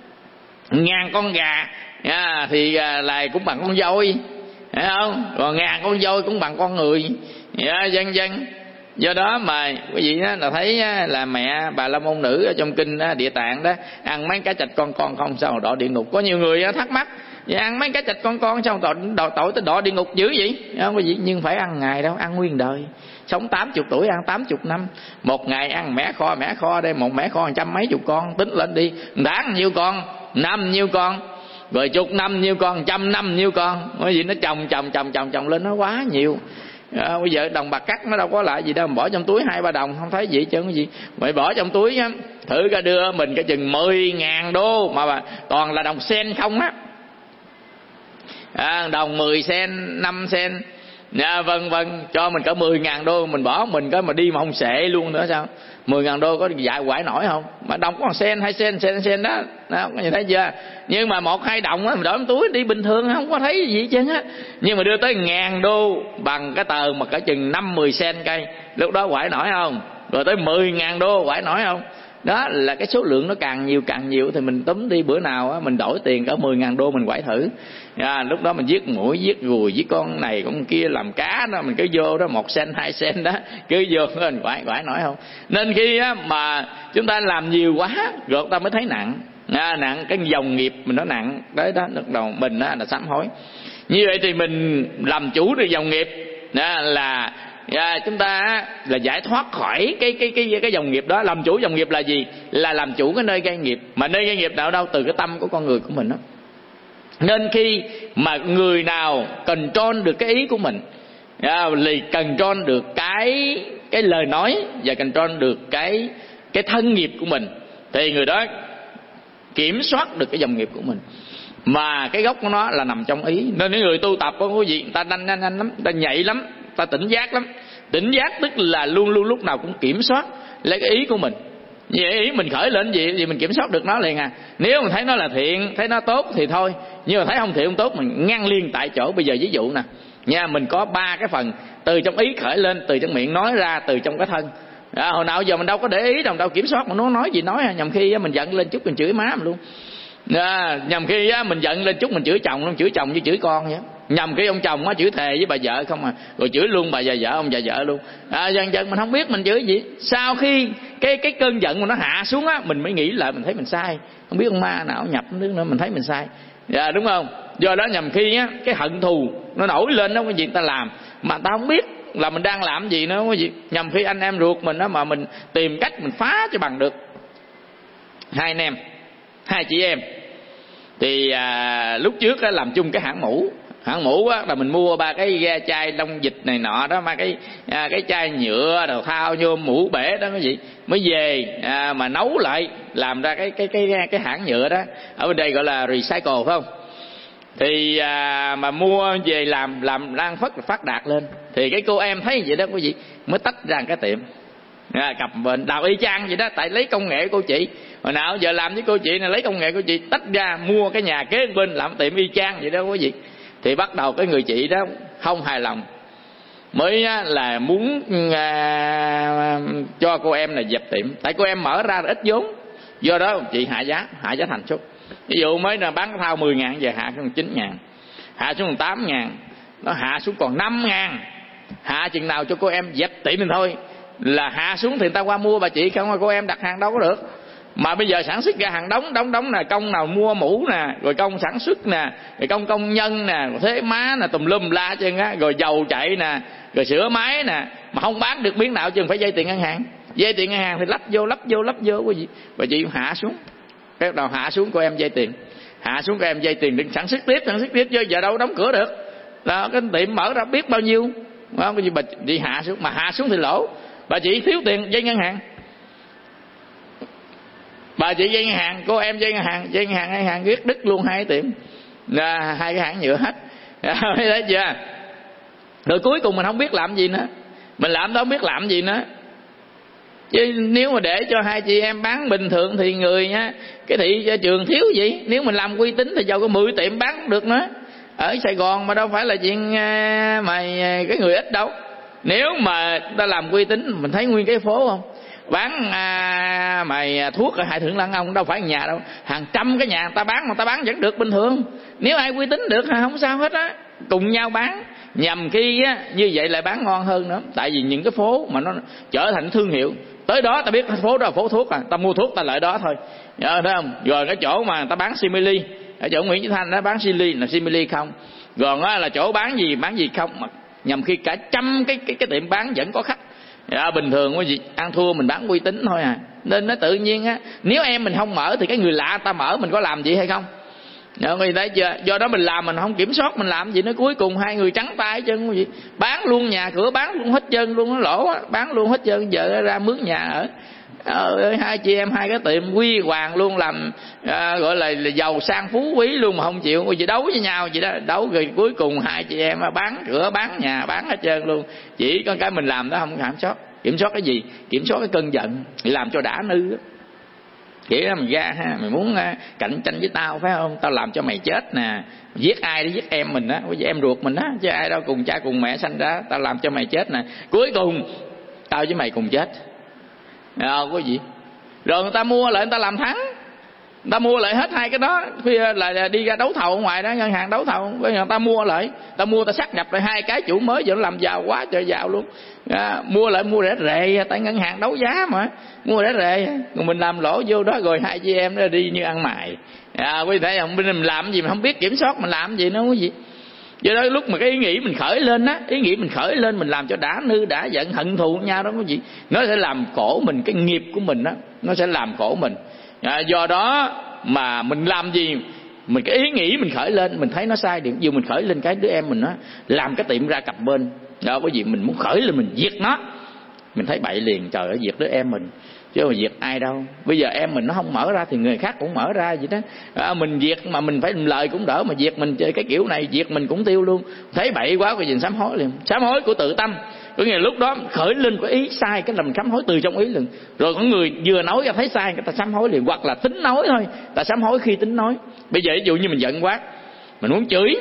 Ngàn con gà à, thì à, là cũng bằng con voi, thấy không? Còn ngàn con voi cũng bằng con người, dạ, dân dân. Do đó mà quý vị đó là thấy là mẹ Bà La Môn Nữ ở trong kinh đó, Địa Tạng đó, ăn mấy cá chạch con con không sao đọa địa ngục. Có nhiều người thắc mắc, vậy ăn mấy cá chạch con con sao tội tội tới đọa địa ngục dữ vậy? Không, quý vị, nhưng phải ăn ngày đâu, ăn nguyên đời. Sống tám mươi tuổi ăn tám mươi năm, một ngày ăn mẻ kho mẻ kho đây, một mẻ kho trăm mấy chục con, tính lên đi, tháng nhiêu con, năm nhiêu con, rồi chục năm nhiêu con, trăm năm nhiêu con. Bởi vì nó chồng chồng chồng chồng chồng lên nó quá nhiều. À, bây giờ đồng bạc cắt nó đâu có lại gì đâu, bỏ trong túi hai ba đồng không thấy gì chứ cái gì. Vậy bỏ trong túi á, thử ra đưa mình cái chừng mười ngàn đô mà, mà toàn là đồng sen không á, à, đồng mười sen, năm sen, à, vân vân, cho mình cả mười ngàn đô, mình bỏ mình cái mà đi mà không sệ luôn nữa sao? Mười ngàn đô có dạy quải nổi không? Mà đồng có sen hai sen sen sen đó, đó có nhìn thấy chưa? Nhưng mà một hai đồng á mình đổi trong túi đi bình thường không có thấy gì chứ á. Nhưng mà đưa tới ngàn đô bằng cái tờ mà cả chừng năm mười sen cây, lúc đó quải nổi không? Rồi tới mười ngàn đô quải nổi không? Đó là cái số lượng nó càng nhiều càng nhiều, thì mình túm đi bữa nào á, mình đổi tiền cả mười ngàn đô mình quải thử. À, lúc đó mình giết mũi, giết ruồi, giết con này con kia, làm cá đó, mình cứ vô đó một sen hai sen đó, cứ vô đó mình quải quải nổi không? Nên khi á, mà chúng ta làm nhiều quá rồi ta mới thấy nặng, à, nặng cái dòng nghiệp mình nó nặng đấy đó. Lúc đầu mình á, là sám hối. Như vậy thì mình làm chủ được dòng nghiệp đó, là à, chúng ta là giải thoát khỏi cái cái cái cái dòng nghiệp đó. Làm chủ dòng nghiệp là gì? Là làm chủ cái nơi gây nghiệp. Mà nơi gây nghiệp nào đâu? Từ cái tâm của con người của mình đó. Nên khi mà người nào control được cái ý của mình, à, thì control được cái cái lời nói và control được cái cái thân nghiệp của mình, thì người đó kiểm soát được cái dòng nghiệp của mình. Mà cái gốc của nó là nằm trong ý. Nên những người tu tập có cái gì, người ta nhanh nhanh nhanh lắm, người ta nhạy lắm, ta tỉnh giác lắm. Tỉnh giác tức là luôn luôn lúc nào cũng kiểm soát lấy cái ý của mình. Vậy ý mình khởi lên gì thì mình kiểm soát được nó liền à. Nếu mình thấy nó là thiện, thấy nó tốt thì thôi, nhưng mà thấy không thiện không tốt mình ngăn liền tại chỗ. Bây giờ ví dụ nè nha, mình có ba cái phần, từ trong ý khởi lên, từ trong miệng nói ra, từ trong cái thân. À, hồi nào giờ mình đâu có để ý đâu, đâu kiểm soát mà nó nói gì nói. Nhầm khi mình giận lên chút mình chửi má mình luôn. À, nhầm khi á, mình giận lên chút mình chửi chồng, nó chửi chồng như chửi con vậy. Nhầm khi ông chồng á chửi thề với bà vợ không à, rồi chửi luôn bà già vợ, ông già vợ luôn. À, dần dần mình không biết mình chửi gì. Sau khi cái cái cơn giận mà nó hạ xuống á, mình mới nghĩ lại, mình thấy mình sai. Không biết con ma nào nhập nước nữa, mình thấy mình sai. Dạ đúng không? Do đó nhầm khi á, cái hận thù nó nổi lên đó, cái gì ta làm mà ta không biết là mình đang làm gì nữa, cái gì. Nhầm khi anh em ruột mình đó mà mình tìm cách mình phá cho bằng được. Hai anh em, hai chị em thì à, lúc trước á, làm chung cái hãng mũ. Hãng mũ á, là mình mua ba cái ga chai đông dịch này nọ đó, ba cái à, cái chai nhựa đầu thao nhôm mũ bể đó cái gì mới về à, mà nấu lại làm ra cái cái cái cái hãng nhựa đó, ở bên đây gọi là recycle phải không? Thì à, mà mua về làm làm đang phát phát đạt lên, thì cái cô em thấy vậy đó quý vị, mới tách ra cái tiệm à, cặp bên đào y chang vậy đó, tại lấy công nghệ của cô chị. Hồi nào giờ làm với cô chị này lấy công nghệ của chị tách ra mua cái nhà kế bên làm tiệm y chang vậy đó quý vị. Thì bắt đầu cái người chị đó không hài lòng, mới là muốn à, cho cô em này dẹp tiệm, tại cô em mở ra ít vốn, do đó chị hạ giá, hạ giá thành chút. Ví dụ mới là bán thao mười ngàn, giờ hạ xuống chín ngàn, hạ xuống tám ngàn, nó hạ xuống còn năm ngàn. Hạ chừng nào cho cô em dẹp tiệm mình thôi, là hạ xuống thì người ta qua mua bà chị, không cô em đặt hàng đâu có được. Mà bây giờ sản xuất ra hàng đống đống đống nè, công nào mua mũ nè, rồi công sản xuất nè, rồi công công nhân nè, rồi thế má nè, tùm lum la chứ á, rồi dầu chạy nè, rồi sửa máy nè, mà không bán được miếng nào chứ phải vay tiền ngân hàng. Vay tiền ngân hàng thì lắp vô lắp vô lắp vô cái gì. Bà chị hạ xuống, cái đầu hạ xuống cô em vay tiền, hạ xuống cô em vay tiền đừng sản xuất tiếp, sản xuất tiếp chứ giờ đâu đóng cửa được. Đó, cái tiệm mở ra biết bao nhiêu, không cái gì bà chị hạ xuống, mà hạ xuống thì lỗ. Bà chị thiếu tiền vay ngân hàng, bà chị vay ngân hàng, cô em vay ngân hàng, vay ngân hàng ngân hàng viết đứt luôn hai cái tiệm, là hai cái hãng nhựa hết. Thấy chưa? Rồi cuối cùng mình không biết làm gì nữa, mình làm đó không biết làm gì nữa. Chứ nếu mà để cho hai chị em bán bình thường thì người nhá, cái thị trường thiếu gì. Nếu mình làm uy tín thì giàu có mười tiệm bán được nữa. Ở Sài Gòn mà đâu phải là chuyện mà cái người ít đâu. Nếu mà ta làm uy tín, mình thấy nguyên cái phố không, bán à, mày thuốc ở Hải Thượng Lăng Ông đâu phải nhà đâu, hàng trăm cái nhà người ta bán mà ta bán vẫn được bình thường. Nếu ai uy tín được không sao hết á, cùng nhau bán. Nhằm khi á, như vậy lại bán ngon hơn nữa. Tại vì những cái phố mà nó trở thành thương hiệu, tới đó ta biết cái phố đó là phố thuốc à, ta mua thuốc ta lại đó thôi, nhớ thấy không? Rồi cái chỗ mà ta bán simili, ở chỗ Nguyễn Chí Thanh nó bán simili là simili không, còn á là chỗ bán gì bán gì không. Mà nhằm khi cả trăm cái cái cái tiệm bán vẫn có khách. À, bình thường cái gì ăn thua mình bán uy tín thôi à. Nên nó tự nhiên á, nếu em mình không mở thì cái người lạ ta mở mình có làm gì hay không? Nhớ người thấy chưa? Do đó mình làm mình không kiểm soát, mình làm gì nó cuối cùng hai người trắng tay hết trơn. Gì bán luôn nhà cửa, bán luôn hết trơn luôn, nó lỗ á, bán luôn hết trơn, vợ ra mướn nhà ở. Ờ, hai chị em hai cái tiệm quy hoàng luôn, làm à, gọi là, là giàu sang phú quý luôn mà không chịu. Ôi, chị đấu với nhau vậy đó, đấu rồi cuối cùng hai chị em bán cửa bán nhà bán hết trơn luôn. Chỉ có cái mình làm đó không kiểm soát. Kiểm soát cái gì? Kiểm soát cái cơn giận, làm cho đã nư đó. Vậy đó mình ra ha, mày muốn uh, cạnh tranh với tao phải không? Tao làm cho mày chết nè. Giết ai để giết em mình á, với em ruột mình á, chứ ai đâu cùng cha cùng mẹ sanh ra. Tao làm cho mày chết nè, cuối cùng tao với mày cùng chết. Đâu có gì. Rồi người ta mua lại, người ta làm thắng, người ta mua lại hết hai cái đó. Khi là đi ra đấu thầu ở ngoài đó, ngân hàng đấu thầu, người ta mua lại, ta mua ta sát nhập lại hai cái chủ mới, giờ nó làm giàu quá trời giàu luôn. À, mua lại mua rẻ rề, tại ngân hàng đấu giá mà mua rẻ rề, rồi mình làm lỗ vô đó, rồi hai chị em nó đi như ăn mày. À, quý vị thấy không? Mình làm gì mà không biết kiểm soát, mình làm gì nó quý vị. Do đó lúc mà cái ý nghĩ mình khởi lên á, ý nghĩ mình khởi lên, mình làm cho đã nư đã giận hận thù nhau đó quý vị, nó sẽ làm khổ mình, cái nghiệp của mình á, nó sẽ làm khổ mình. À, do đó mà mình làm gì, mình cái ý nghĩ mình khởi lên, mình thấy nó sai điểm, dù mình khởi lên cái đứa em mình á làm cái tiệm ra cặp bên đó, có gì mình muốn khởi lên mình diệt nó, mình thấy bậy liền, trời ơi diệt đứa em mình chứ mà diệt ai đâu. Bây giờ em mình nó không mở ra thì người khác cũng mở ra vậy đó. À, mình diệt mà mình phải lời cũng đỡ, mà diệt mình chơi cái kiểu này diệt mình cũng tiêu luôn. Thấy bậy quá cái gì sám hối liền. Sám hối của tự tâm, có nghĩa là lúc đó khởi lên có ý sai, cái là mình sám hối từ trong ý liền. Rồi có người vừa nói ra thấy sai, cái ta sám hối liền, hoặc là tính nói thôi, ta sám hối khi tính nói. Bây giờ ví dụ như mình giận quá, mình muốn chửi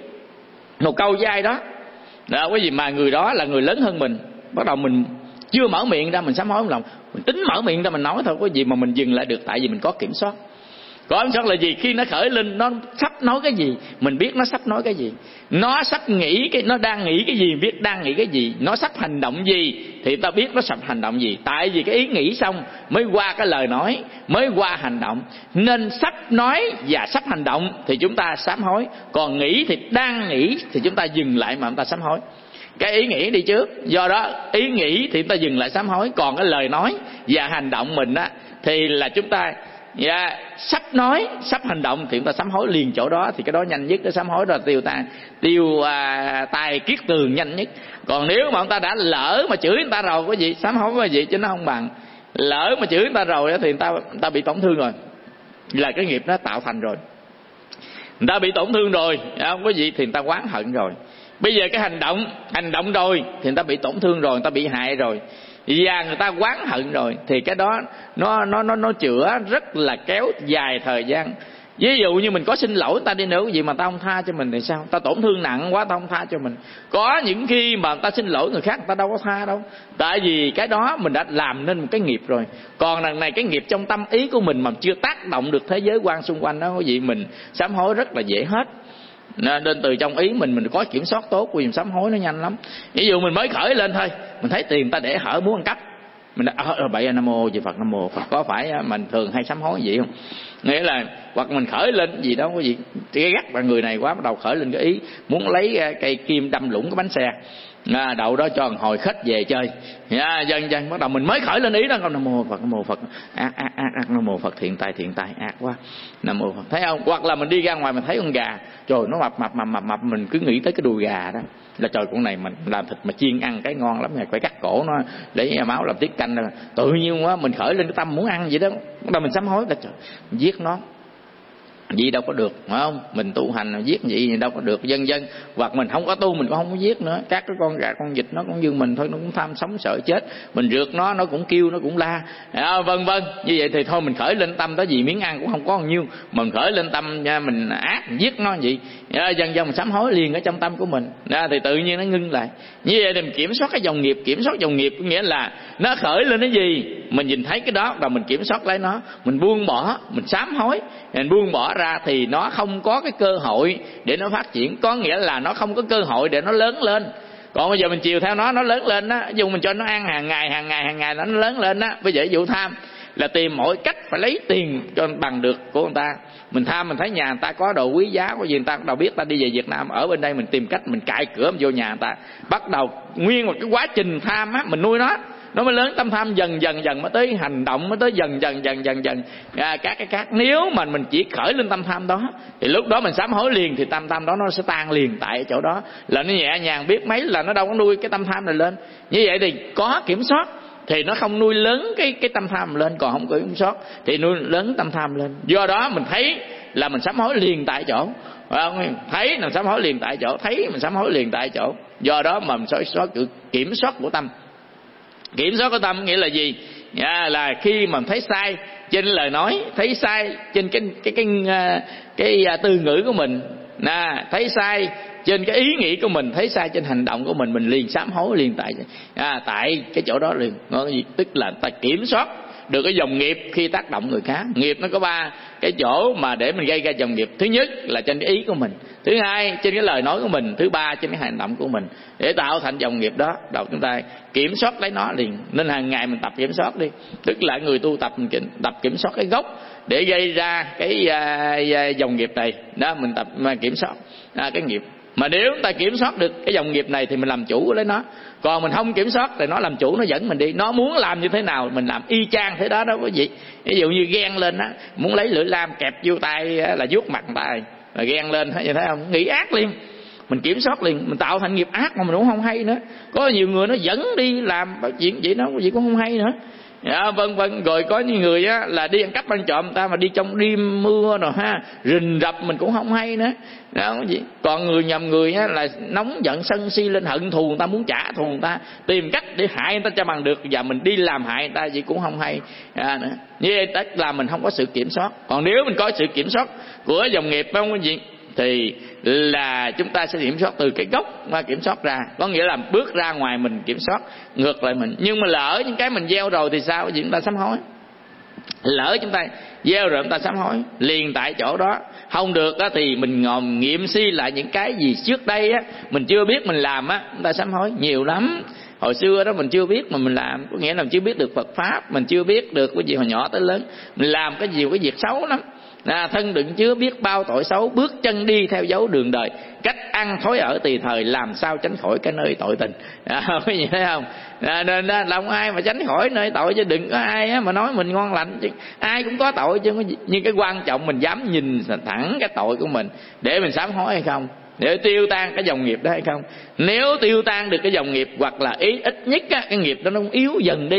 một câu với ai đó, đó cái gì mà người đó là người lớn hơn mình, bắt đầu mình chưa mở miệng ra mình sám hối trong lòng, mình tính mở miệng ra mình nói thôi, có gì mà mình dừng lại được, tại vì mình có kiểm soát. Có kiểm soát là gì? Khi nó khởi lên, nó sắp nói cái gì, mình biết nó sắp nói cái gì, nó sắp nghĩ cái, nó đang nghĩ cái gì, biết đang nghĩ cái gì, nó sắp hành động gì thì ta biết nó sắp hành động gì. Tại vì cái ý nghĩ xong mới qua cái lời nói, mới qua hành động, nên sắp nói và sắp hành động thì chúng ta sám hối, còn nghĩ thì đang nghĩ thì chúng ta dừng lại mà chúng ta sám hối. Cái ý nghĩ đi trước, do đó ý nghĩ thì chúng ta dừng lại sám hối, còn cái lời nói và hành động mình á thì là chúng ta yeah, sắp nói sắp hành động thì chúng ta sám hối liền chỗ đó, thì cái đó nhanh nhất để sám hối, đó là tiêu ta tiêu à, tài kiết tường nhanh nhất. Còn nếu mà chúng ta đã lỡ mà chửi người ta rồi, có gì sám hối cái gì chứ nó không bằng. Lỡ mà chửi người ta rồi thì người ta, người ta bị tổn thương rồi, là cái nghiệp nó tạo thành rồi. Người ta bị tổn thương rồi, không có gì thì người ta oán hận rồi. Bây giờ cái hành động hành động rồi thì người ta bị tổn thương rồi, người ta bị hại rồi, và người ta oán hận rồi, thì cái đó nó nó nó nó chữa rất là kéo dài thời gian. Ví dụ như mình có xin lỗi ta đi nữa, gì mà ta không tha cho mình thì sao? Ta tổn thương nặng quá ta không tha cho mình. Có những khi mà ta xin lỗi người khác ta đâu có tha đâu, tại vì cái đó mình đã làm nên một cái nghiệp rồi. Còn đằng này cái nghiệp trong tâm ý của mình mà chưa tác động được thế giới quan xung quanh đó, quý vị, mình sám hối rất là dễ hết. Nên từ trong ý mình mình có kiểm soát tốt, quyền sám hối nó nhanh lắm. Ví dụ mình mới khởi lên thôi, mình thấy tiền ta để hở muốn ăn cắp, mình đã ờ bậy Nam Mô Di Phật, Nam Mô Phật. Có phải mình thường hay sám hối gì không? Nghĩa là hoặc mình khởi lên gì đó, cái gì cái gắt là người này quá, bắt đầu khởi lên cái ý muốn lấy cây kim đâm lũng cái bánh xe, à, đậu đó cho hồi khách về chơi, à, dần dần bắt đầu mình mới khởi lên ý đó, Nam Mô Phật, Nam Mô Phật, ác ác ác ác, Nam Mô Phật, thiện tài thiện tài, ác quá, Nam Mô Phật. Thấy không? Hoặc là mình đi ra ngoài mình thấy con gà, trời nó mập mập mập mập mập, mình cứ nghĩ tới cái đùi gà đó, là trời con này mình làm thịt mà chiên ăn cái ngon lắm, phải cắt cổ nó để máu làm tiết canh. Tự nhiên quá mình khởi lên cái tâm muốn ăn vậy đó, bắt đầu mình sám hối là trời, giết nó gì đâu có được, phải không? Mình tu hành giết vậy đâu có được, dân dân. Hoặc mình không có tu mình cũng không có giết nữa. Các cái con gà con vịt nó cũng như mình thôi, nó cũng tham sống sợ chết, mình rượt nó nó cũng kêu nó cũng la, à, vân vân. Như vậy thì thôi mình khởi lên tâm đó, vì miếng ăn cũng không có bao nhiêu, mình khởi lên tâm mình ác mình giết nó vậy, à, dần dần mình sám hối liền ở trong tâm của mình, à, thì tự nhiên nó ngưng lại. Như vậy thì mình kiểm soát cái dòng nghiệp. Kiểm soát dòng nghiệp có nghĩa là nó khởi lên cái gì mình nhìn thấy cái đó rồi mình kiểm soát lấy nó, mình buông bỏ, mình sám hối, mình buông bỏ ra thì nó không có cái cơ hội để nó phát triển. Có nghĩa là nó không có cơ hội để nó lớn lên. Còn bây giờ mình chiều theo nó, nó lớn lên á, dù mình cho nó ăn hàng ngày hàng ngày hàng ngày nó lớn lên á. Bây giờ vụ tham là tìm mọi cách phải lấy tiền cho bằng được của người ta. Mình tham mình thấy nhà người ta có đồ quý giá có gì, người ta bắt đầu biết ta đi về Việt Nam ở bên đây, mình tìm cách mình cạy cửa mình vô nhà người ta, bắt đầu nguyên một cái quá trình tham á, mình nuôi nó nó mới lớn. Tâm tham dần dần dần mới tới hành động, mới tới dần dần dần dần dần à, các cái các nếu mà mình chỉ khởi lên tâm tham đó thì lúc đó mình sám hối liền, thì tâm tham đó nó sẽ tan liền tại chỗ đó, là nó nhẹ nhàng biết mấy là nó đâu có nuôi cái tâm tham này lên. Như vậy thì có kiểm soát thì nó không nuôi lớn cái cái tâm tham lên, còn không có kiểm soát thì nuôi lớn tâm tham lên. Do đó mình thấy là mình sám hối liền tại chỗ, không? Thấy mình sám hối liền tại chỗ, thấy mình sám hối liền tại chỗ. Do đó mà mình sẽ có kiểm soát của tâm. Kiểm soát của tâm nghĩa là gì? À, là khi mà thấy sai trên lời nói, thấy sai trên cái cái cái cái, cái, cái từ ngữ của mình, à, thấy sai trên cái ý nghĩ của mình, thấy sai trên hành động của mình, mình liền sám hối liền tại à, tại cái chỗ đó liền. Nó gì? Tức là ta kiểm soát được cái dòng nghiệp khi tác động người khác. Nghiệp nó có ba cái chỗ mà để mình gây ra dòng nghiệp. Thứ nhất là trên cái ý của mình, thứ hai trên cái lời nói của mình, thứ ba trên cái hành động của mình, để tạo thành dòng nghiệp đó. Đầu chúng ta kiểm soát lấy nó liền. Nên hàng ngày mình tập kiểm soát đi. Tức là người tu tập mình tập kiểm soát cái gốc để gây ra cái uh, dòng nghiệp này đó. Mình tập mà kiểm soát uh, cái nghiệp. Mà nếu ta kiểm soát được cái dòng nghiệp này thì mình làm chủ lấy nó. Còn mình không kiểm soát thì nó làm chủ, nó dẫn mình đi. Nó muốn làm như thế nào mình làm y chang thế đó đó quý vị. Ví dụ như ghen lên á, muốn lấy lưỡi lam kẹp vô tay là vuốt mặt người ta, là ghen lên như thế không, nghĩ ác liền. Mình kiểm soát liền, mình tạo thành nghiệp ác mà mình cũng không hay nữa. Có nhiều người nó dẫn đi làm chuyện vậy đó, quý vị cũng không hay nữa. Dạ, vân vân. Rồi có những người á là đi ăn cắp ăn trộm ta mà đi trong đêm mưa rồi ha, rình rập mình cũng không hay nữa đó gì. Còn người nhầm người á là nóng giận sân si lên, hận thù người ta, muốn trả thù người ta, tìm cách để hại người ta cho bằng được, và mình đi làm hại người ta gì cũng không hay à, nữa. Như vậy tức là mình không có sự kiểm soát. Còn nếu mình có sự kiểm soát của dòng nghiệp không quý vị, thì là chúng ta sẽ kiểm soát từ cái gốc mà kiểm soát ra. Có nghĩa là bước ra ngoài mình kiểm soát ngược lại mình. Nhưng mà lỡ những cái mình gieo rồi thì sao? Chúng ta sám hối. Lỡ chúng ta gieo rồi chúng ta sám hối liền tại chỗ đó. Không được á thì mình ngòm nghiệm suy lại những cái gì trước đây á mình chưa biết mình làm á, chúng ta sám hối nhiều lắm. Hồi xưa đó mình chưa biết mà mình làm, có nghĩa là mình chưa biết được Phật pháp, mình chưa biết được cái gì hồi nhỏ tới lớn, mình làm cái gì cái việc xấu lắm. À, thân đựng chứa biết bao tội xấu, bước chân đi theo dấu đường đời, cách ăn thói ở tùy thời, làm sao tránh khỏi cái nơi tội tình. À, cái gì thấy không? À, nên là không ai mà tránh khỏi nơi tội, chứ đừng có ai á mà nói mình ngon lành, chứ ai cũng có tội chứ. Nhưng cái quan trọng mình dám nhìn thẳng cái tội của mình để mình sám hối hay không, để tiêu tan cái dòng nghiệp đó hay không. Nếu tiêu tan được cái dòng nghiệp, hoặc là ý ít nhất á, cái nghiệp đó nó yếu dần đi,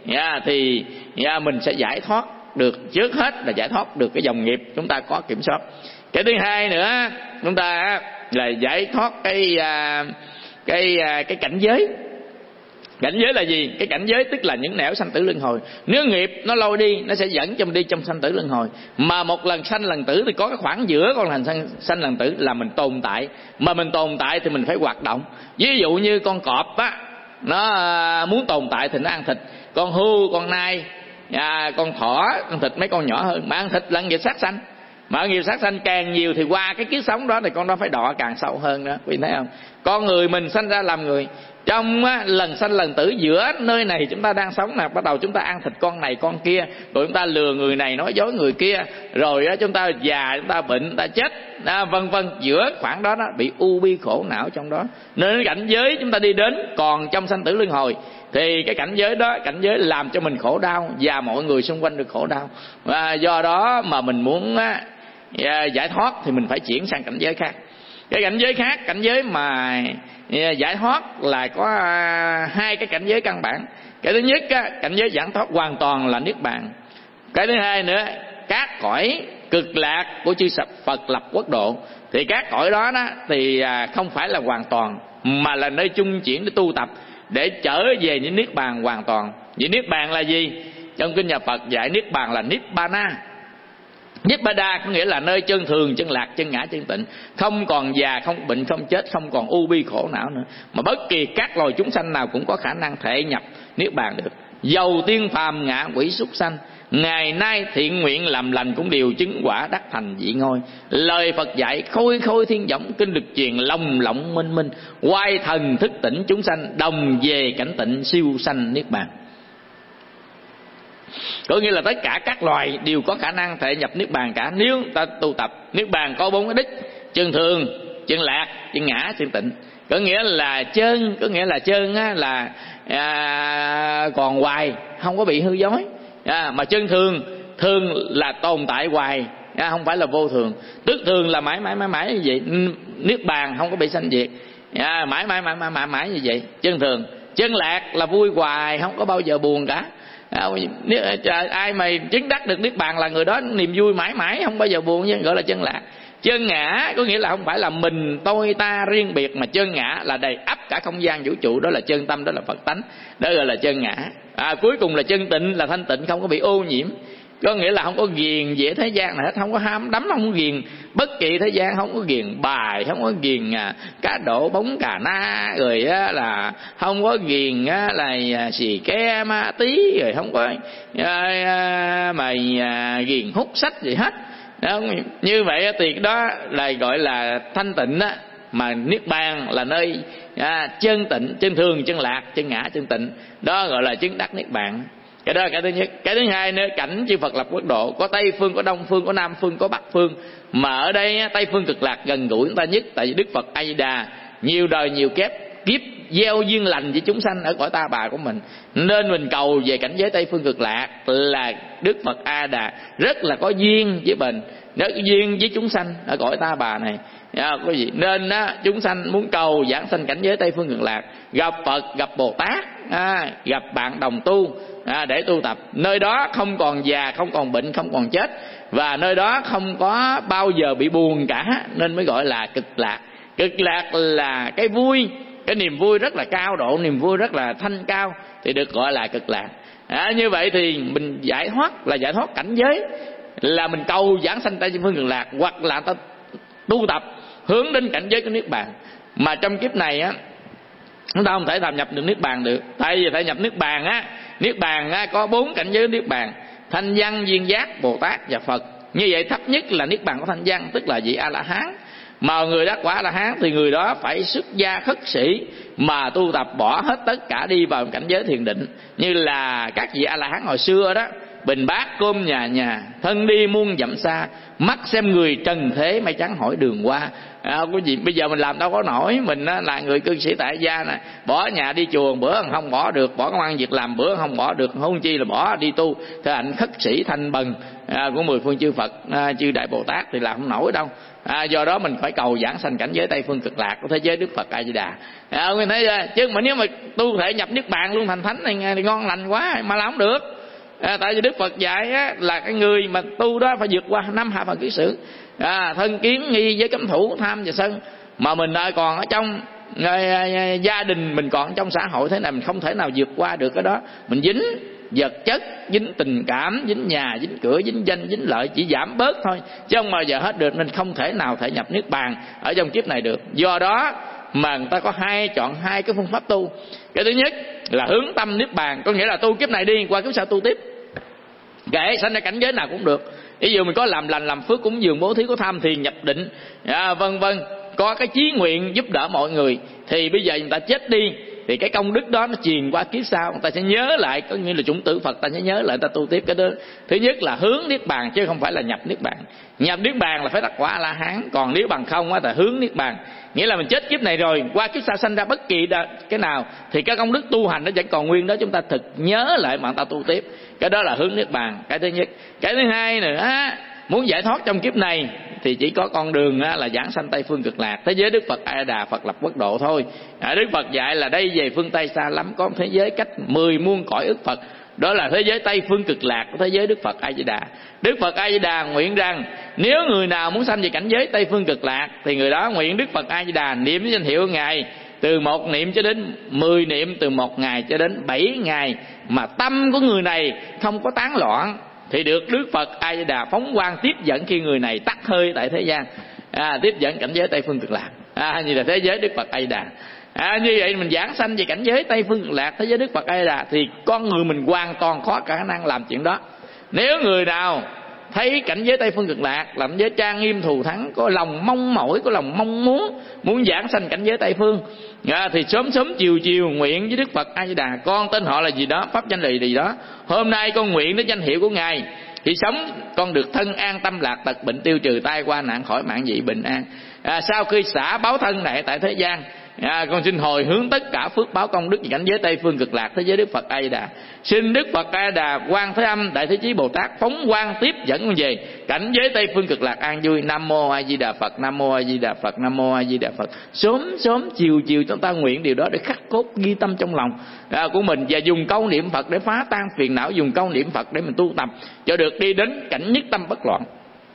yeah, thì yeah, mình sẽ giải thoát được. Trước hết là giải thoát được cái dòng nghiệp chúng ta có kiểm soát. Cái thứ hai nữa chúng ta là giải thoát cái cái cái cảnh giới. Cảnh giới là gì? Cái cảnh giới tức là những nẻo sanh tử luân hồi. Nếu nghiệp nó lôi đi, nó sẽ dẫn cho mình đi trong sanh tử luân hồi. Mà một lần sanh lần tử thì có cái khoảng giữa con lần sanh, sanh lần tử là mình tồn tại. Mà mình tồn tại thì mình phải hoạt động. Ví dụ như con cọp á, nó muốn tồn tại thì nó ăn thịt. Con hươu, con nai, à, con thỏ, con thịt mấy con nhỏ hơn. Mà ăn thịt là nghiệp sát sanh. Mà nghiệp sát sanh càng nhiều thì qua cái kiếp sống đó thì con đó phải đọa càng sâu hơn đó. Quý vị thấy không? Con người mình sanh ra làm người, trong á, lần sanh lần tử giữa nơi này chúng ta đang sống nè, bắt đầu chúng ta ăn thịt con này con kia, rồi chúng ta lừa người này nói dối người kia, rồi á, chúng ta già, chúng ta bệnh, chúng ta chết, à, vân vân. Giữa khoảng đó đó bị u bi khổ não trong đó. Nên cảnh giới chúng ta đi đến còn trong sanh tử luân hồi thì cái cảnh giới đó, cảnh giới làm cho mình khổ đau và mọi người xung quanh được khổ đau. Và do đó mà mình muốn á, giải thoát thì mình phải chuyển sang cảnh giới khác. Cái cảnh giới khác, cảnh giới mà giải thoát là có hai cái cảnh giới căn bản. Cái thứ nhất á, cảnh giới giải thoát hoàn toàn là niết bàn. Cái thứ hai nữa, các cõi cực lạc của chư Phật lập quốc độ. Thì các cõi đó, đó thì không phải là hoàn toàn, mà là nơi trung chuyển để tu tập, để trở về những niết bàn hoàn toàn. Vậy niết bàn là gì? Trong kinh nhà Phật dạy niết bàn là Nibbana. Nibbana có nghĩa là nơi chân thường, chân lạc, chân ngã, chân tịnh, không còn già, không bệnh, không chết, không còn u bi khổ não nữa. Mà bất kỳ các loài chúng sanh nào cũng có khả năng thể nhập niết bàn được. Dầu tiên phàm ngạ quỷ súc sanh, ngày nay thiện nguyện làm lành cũng đều chứng quả đắc thành vị ngôi. Lời Phật dạy khôi khôi thiên võng, kinh được truyền long lộng minh minh, oai thần thức tỉnh chúng sanh, đồng về cảnh tịnh siêu sanh niết bàn. Có nghĩa là tất cả các loài đều có khả năng thể nhập niết bàn cả, nếu ta tu tập. Niết bàn có bốn cái đích: chân thường, chân lạc, chân ngã, chân tịnh. Có nghĩa là chân, có nghĩa là chân á, là à, còn hoài, không có bị hư dối. À, mà chân thường, thường là tồn tại hoài, à, không phải là vô thường. Tức thường là mãi mãi mãi mãi như vậy. Niết bàn không có bị sanh diệt, à, mãi mãi mãi mãi mãi mãi như vậy. Chân thường. Chân lạc là vui hoài, không có bao giờ buồn cả. Ai mà chứng đắc được niết bàn là người đó niềm vui mãi mãi, không bao giờ buồn, nhưng gọi là chân lạc. Chân ngã có nghĩa là không phải là mình tôi ta riêng biệt, mà chân ngã là đầy ắp cả không gian vũ trụ, đó là chân tâm, đó là Phật tánh, đó gọi là chân ngã. À, cuối cùng là chân tịnh, là thanh tịnh, không có bị ô nhiễm. Có nghĩa là không có ghiền dễ thế gian này hết, không có ham đắm, không có ghiền bất kỳ thế gian, không có ghiền bài, không có ghiền à, cá độ bóng cà na, rồi á, là không có ghiền á, là à, xì ke ma tí, rồi không có à, à, mà à, ghiền hút sách gì hết. Đó, như vậy thì đó là gọi là thanh tịnh á. Mà niết bàn là nơi à, chân tịnh, chân thường, chân lạc, chân ngã, chân tịnh, đó gọi là chứng đắc niết bàn. Cái đó là cái thứ nhất. Cái thứ hai nữa, cảnh chư Phật lập quốc độ, có Tây phương, có Đông phương, có Nam phương, có Bắc phương. Mà ở đây Tây phương cực lạc gần gũi chúng ta nhất, tại vì Đức Phật A Di Đà nhiều đời nhiều kiếp kiếp gieo duyên lành với chúng sanh ở cõi Ta Bà của mình, nên mình cầu về cảnh giới Tây phương cực lạc là Đức Phật A Đà rất là có duyên với mình, rất có duyên với chúng sanh ở cõi Ta Bà này. À, có gì nên á, chúng sanh muốn cầu giảng sanh cảnh giới Tây phương cực lạc, gặp Phật, gặp Bồ Tát, à, gặp bạn đồng tu, à, để tu tập. Nơi đó không còn già, không còn bệnh, không còn chết, và nơi đó không có bao giờ bị buồn cả, nên mới gọi là cực lạc. Cực lạc là cái vui, cái niềm vui rất là cao độ, niềm vui rất là thanh cao, thì được gọi là cực lạc. À, như vậy thì mình giải thoát là giải thoát cảnh giới, là mình cầu giảng sanh Tây phương cực lạc, hoặc là ta tu tập hướng đến cảnh giới của niết bàn. Mà trong kiếp này á, chúng ta không thể tham nhập được niết bàn được. Tại vì phải nhập niết bàn á, niết bàn á có bốn cảnh giới niết bàn: thanh văn, duyên giác, Bồ Tát và Phật. Như vậy thấp nhất là niết bàn của thanh văn, tức là vị A La Hán. Mà người đắc quả A La Hán thì người đó phải xuất gia khất sĩ, mà tu tập bỏ hết tất cả đi vào cảnh giới thiền định. Như là các vị A La Hán hồi xưa đó, bình bát cơm nhà nhà, thân đi muôn dặm xa, mắt xem người trần thế may chắn hỏi đường qua. À, không có gì, bây giờ mình làm đâu có nổi. Mình á, là người cư sĩ tại gia nè, bỏ nhà đi chùa bữa không bỏ được, bỏ công ăn việc làm bữa không bỏ được, huống chi là bỏ đi tu theo hạnh khất sĩ thanh bần à, của mười phương chư Phật, à, chư Đại Bồ Tát thì làm không nổi đâu. À, do đó mình phải cầu giảng sanh cảnh giới Tây Phương Cực Lạc của thế giới Đức Phật A Di Đà. À, mình thấy chứ mà nếu mà tu thể nhập niết bàn luôn thành thánh này thì ngon lành quá mà làm không được. À, tại vì Đức Phật dạy á, là cái người mà tu đó phải vượt qua năm hạ phần kiết sử, à, thân kiến nghi với cấm thủ tham và sân. Mà mình còn ở trong à, gia đình, mình còn trong xã hội thế này, mình không thể nào vượt qua được cái đó. Mình dính vật chất, dính tình cảm, dính nhà, dính cửa, dính danh, dính lợi, chỉ giảm bớt thôi chứ không bao giờ hết được. Nên không thể nào thể nhập niết bàn ở trong kiếp này được. Do đó mà người ta có hai chọn hai cái phương pháp tu. Cái thứ nhất là hướng tâm niết bàn, có nghĩa là tu kiếp này đi, qua kiếp sau tu tiếp, kể sanh ra cảnh giới nào cũng được. Ví dụ mình có làm lành, làm phước, cúng dường, bố thí, có tham thiền, nhập định, à, vân vân, có cái chí nguyện giúp đỡ mọi người, thì bây giờ người ta chết đi thì cái công đức đó nó truyền qua kiếp sau, người ta sẽ nhớ lại, có nghĩa là chủng tử Phật ta sẽ nhớ lại, ta tu tiếp cái đó. Thứ nhất là hướng niết bàn chứ không phải là nhập niết bàn. Nhập niết bàn là phải đắc quả La Hán, còn nếu bằng không á là hướng niết bàn, nghĩa là mình chết kiếp này rồi, qua kiếp sau sanh ra bất kỳ cái nào thì cái công đức tu hành nó vẫn còn nguyên đó, chúng ta thực nhớ lại mà ta tu tiếp, cái đó là hướng niết bàn. Cái thứ nhất. Cái thứ hai nữa, muốn giải thoát trong kiếp này thì chỉ có con đường là giảng sanh Tây Phương Cực Lạc, thế giới Đức Phật A Di Đà, Phật lập quốc độ thôi. À, Đức Phật dạy là đây về phương Tây xa lắm, có một thế giới cách mười muôn cõi ức Phật, đó là thế giới Tây Phương Cực Lạc của thế giới Đức Phật A Di Đà. Đức Phật A Di Đà nguyện rằng nếu người nào muốn sanh về cảnh giới Tây Phương Cực Lạc thì người đó nguyện Đức Phật A Di Đà niệm với danh hiệu của Ngài, từ một niệm cho đến mười niệm, từ một ngày cho đến bảy ngày, mà tâm của người này không có tán loạn thì được Đức Phật A Di Đà phóng quang tiếp dẫn khi người này tắt hơi tại thế gian, à, tiếp dẫn cảnh giới Tây Phương Cực Lạc, à, như là thế giới Đức Phật A Di Đà. À, như vậy mình giảng sanh về cảnh giới Tây Phương Cực Lạc, thế giới Đức Phật A Di Đà, thì con người mình hoàn toàn khó khả năng làm chuyện đó. Nếu người nào thấy cảnh giới Tây Phương Cực Lạc là cảnh giới trang nghiêm thù thắng, có lòng mong mỏi, có lòng mong muốn muốn giảng sanh cảnh giới Tây Phương, à, thì sớm sớm chiều chiều nguyện với Đức Phật A Di Đà, con tên họ là gì đó, pháp danh là gì đó, hôm nay con nguyện đến danh hiệu của Ngài thì sống con được thân an tâm lạc, tật bệnh tiêu trừ, tai qua nạn khỏi, mạng dị bình an. À, sau khi xả báo thân này tại thế gian, à, con xin hồi hướng tất cả phước báo công đức về cảnh giới Tây Phương Cực Lạc, thế giới Đức Phật A Di Đà. Xin Đức Phật A Di Đà, Quan Thế Âm, Đại Thế Chí Bồ Tát phóng quang tiếp dẫn con về cảnh giới Tây Phương Cực Lạc an vui. Nam mô A Di Đà Phật, Nam mô A Di Đà Phật, Nam mô A Di Đà Phật. Sớm sớm chiều chiều chúng ta nguyện điều đó để khắc cốt ghi tâm trong lòng à, của mình, và dùng câu niệm Phật để phá tan phiền não, dùng câu niệm Phật để mình tu tập cho được đi đến cảnh nhất tâm bất loạn.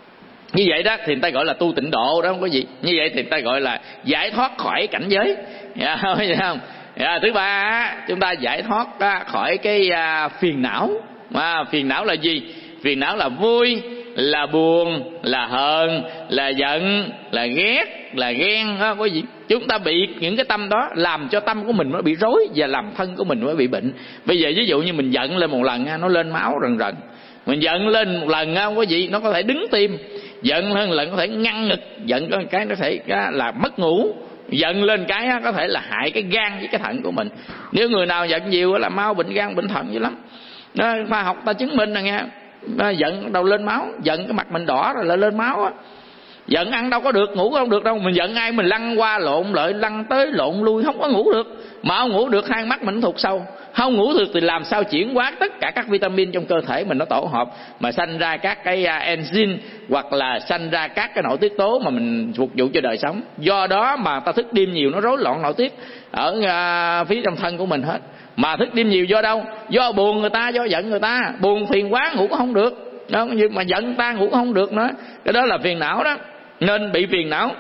Như vậy đó thì người ta gọi là tu tịnh độ đó, không có gì. Như vậy thì người ta gọi là giải thoát khỏi cảnh giới, dạ, không? Dạ, thứ ba chúng ta giải thoát khỏi cái phiền não. À, phiền não là gì? Phiền não là vui, là buồn, là hờn, là giận, là ghét, là ghen, không có gì. Chúng ta bị những cái tâm đó làm cho tâm của mình nó bị rối và làm thân của mình nó bị bệnh. Bây giờ ví dụ như mình giận lên một lần nó lên máu rần rần, mình giận lên một lần không có gì, nó có thể đứng tim. Giận lên lần có thể ngăn ngực, giận có cái nó thể là mất ngủ, giận lên cái có thể là hại cái gan với cái thận của mình. Nếu người nào giận nhiều là mau bệnh gan bệnh thận dữ lắm. Đó, khoa học ta chứng minh rồi nghe. Giận đầu lên máu, giận cái mặt mình đỏ rồi lại lên máu á. Giận ăn đâu có được, ngủ không được đâu. Mình giận ai mình lăn qua lộn lại, lăn tới lộn lui, không có ngủ được. Mà không ngủ được hai mắt mình thụt sâu. Không ngủ được thì làm sao chuyển hóa tất cả các vitamin trong cơ thể mình nó tổ hợp mà sanh ra các cái enzyme hoặc là sanh ra các cái nội tiết tố mà mình phục vụ cho đời sống. Do đó mà ta thức đêm nhiều nó rối loạn nội tiết ở uh, phía trong thân của mình hết. Mà thức đêm nhiều do đâu? Do buồn người ta, do giận người ta. Buồn phiền quá ngủ cũng không được đó, nhưng mà giận ta ngủ cũng không được nữa. Cái đó là phiền não đó. Nên bị phiền não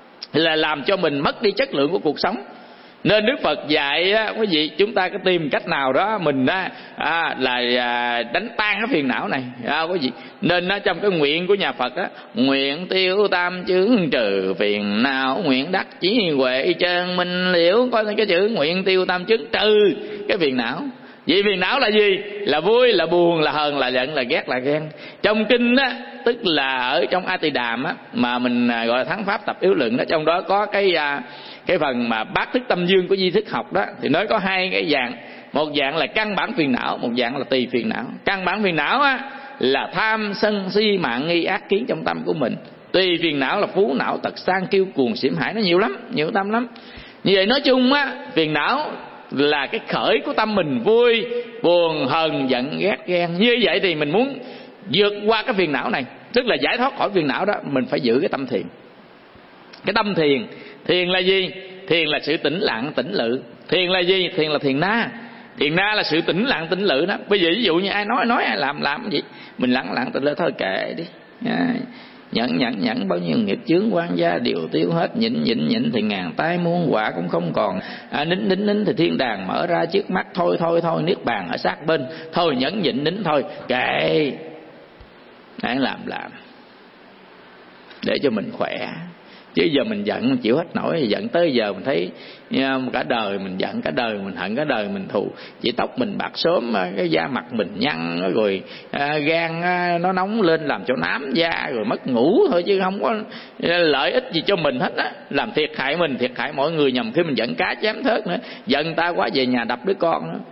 là làm cho mình mất đi chất lượng của cuộc sống. Nên Đức Phật dạy á, quý vị, chúng ta có tìm cách nào đó mình á, à, là à, đánh tan cái phiền não này, à, quý vị. Nên á, trong cái nguyện của nhà Phật á, nguyện tiêu tam chướng trừ phiền não, nguyện đắc chí huệ chân minh liễu. Có cái chữ nguyện tiêu tam chướng trừ cái phiền não. Vậy phiền não là gì? Là vui, là buồn, là hờn, là giận, là ghét, là ghen. Trong kinh á, tức là ở trong A Tỳ Đàm á, mà mình gọi là Thắng Pháp Tập Yếu Luận đó, trong đó có cái à, cái phần mà bát thức tâm dương của di thức học đó, thì nói có hai cái dạng một dạng là căn bản phiền não, một dạng là tùy phiền não. Căn bản phiền não á là tham sân si mạng nghi ác kiến trong tâm của mình. Tùy phiền não là phú não tật sang kiêu cuồng xỉm hại, nó nhiều lắm, nhiều tâm lắm. Như vậy nói chung á, phiền não là cái khởi của tâm mình vui, buồn, hờn, giận, ghét, ghen. Như vậy thì mình muốn vượt qua cái phiền não này, tức là giải thoát khỏi phiền não đó, mình phải giữ cái tâm thiền. Cái tâm thiền, thiền là gì? Thiền là sự tĩnh lặng tĩnh lự. Thiền là gì? Thiền là thiền na. Thiền na là sự tĩnh lặng tĩnh lự đó. Bây giờ ví dụ như ai nói nói ai làm làm cái gì, mình lặng lặng tĩnh lự thôi, kệ đi. Nhẫn nhẫn nhẫn bao nhiêu nghiệp chướng quan gia đều tiêu hết, nhịn nhịn nhịn thì ngàn tai muôn quả cũng không còn. À, nín nín nín thì thiên đàng mở ra trước mắt, thôi thôi thôi niết bàn ở sát bên, thôi nhẫn nhịn nín thôi, kệ. Hãy làm làm để cho mình khỏe. Chứ giờ mình giận mình chịu hết nổi, giận tới giờ mình thấy cả đời mình giận, cả đời mình hận, cả đời mình thù. Chỉ tóc mình bạc sớm, cái da mặt mình nhăn, rồi à, gan nó nóng lên làm cho nám da, rồi mất ngủ thôi, chứ không có lợi ích gì cho mình hết á. Làm thiệt hại mình, thiệt hại mọi người, nhầm khi mình giận cá chém thớt nữa. Giận ta quá về nhà đập đứa con nữa.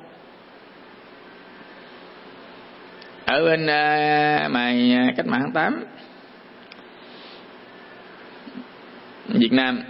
Ở bên à, mà cách mạng tháng tám Việt Nam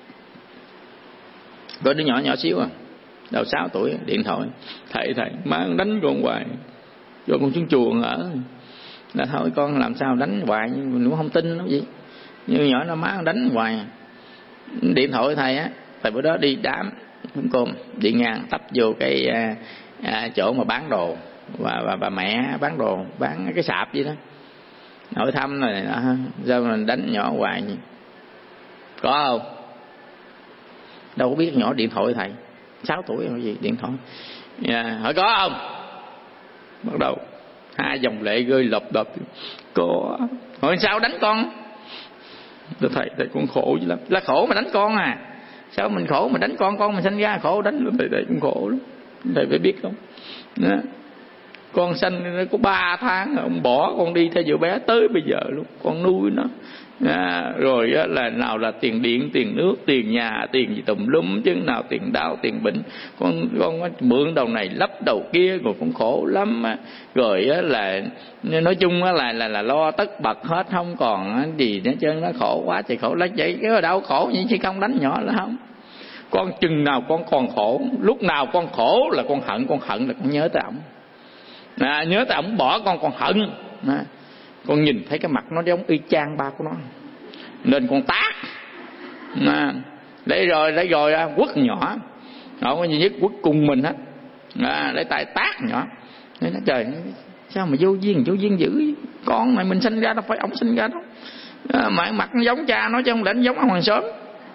có đứa nhỏ nhỏ xíu à, đầu sáu tuổi, điện thoại: thầy thầy má đánh con hoài, cho con xuống chùa ở. Là thôi con làm sao đánh hoài, mình cũng không tin nó gì, như nhỏ nó má đánh hoài. Điện thoại thầy á, thầy bữa đó đi đám cúng cơm, đi ngang tấp vô cái à, à, chỗ mà bán đồ, và bà, bà mẹ bán đồ, bán cái sạp vậy đó, hỏi thăm này nọ, sao mình đánh nhỏ hoài vậy? Có không? Đâu có biết nhỏ điện thoại thầy, sáu tuổi hay gì điện thoại. Yeah. Hỏi có không? Bắt đầu hai dòng lệ rơi lộp đột. Có. Hỏi sao đánh con? Thầy, thầy con khổ dữ lắm. Là khổ mà đánh con à? Sao mình khổ mà đánh con? Con mình sinh ra khổ đánh lắm. Thầy, thầy cũng khổ lắm. Thầy phải biết không? Đó. Con sanh nó có ba tháng, ông bỏ con đi theo vừa bé tới bây giờ luôn, con nuôi nó. À, rồi á, là nào là tiền điện, tiền nước, tiền nhà, tiền gì tùm lum, chứ nào tiền đau, tiền bệnh. Con con mượn đầu này lấp đầu kia, rồi cũng khổ lắm. Rồi á, là nói chung á, là là là lo tất bật hết, không còn gì nữa trơn. Nó khổ quá thì khổ lấy vậy, cái đâu khổ vậy chứ không đánh nhỏ là không. Con chừng nào con còn khổ, lúc nào con khổ là con hận, con hận là con nhớ tới ổng. À, nhớ tới ổng bỏ con còn hận. À, con nhìn thấy cái mặt nó giống y chang ba của nó, nên con tát. À, để rồi để rồi à, quất nhỏ, không có gì nhất quất cùng mình hết. À, để tay tát nhỏ. Nên nó trời, sao mà vô duyên vô duyên dữ, con này mình sinh ra đâu phải ổng sinh ra đâu. À, mà mặt nó giống cha nó chứ không lẽ nó giống ông hàng xóm.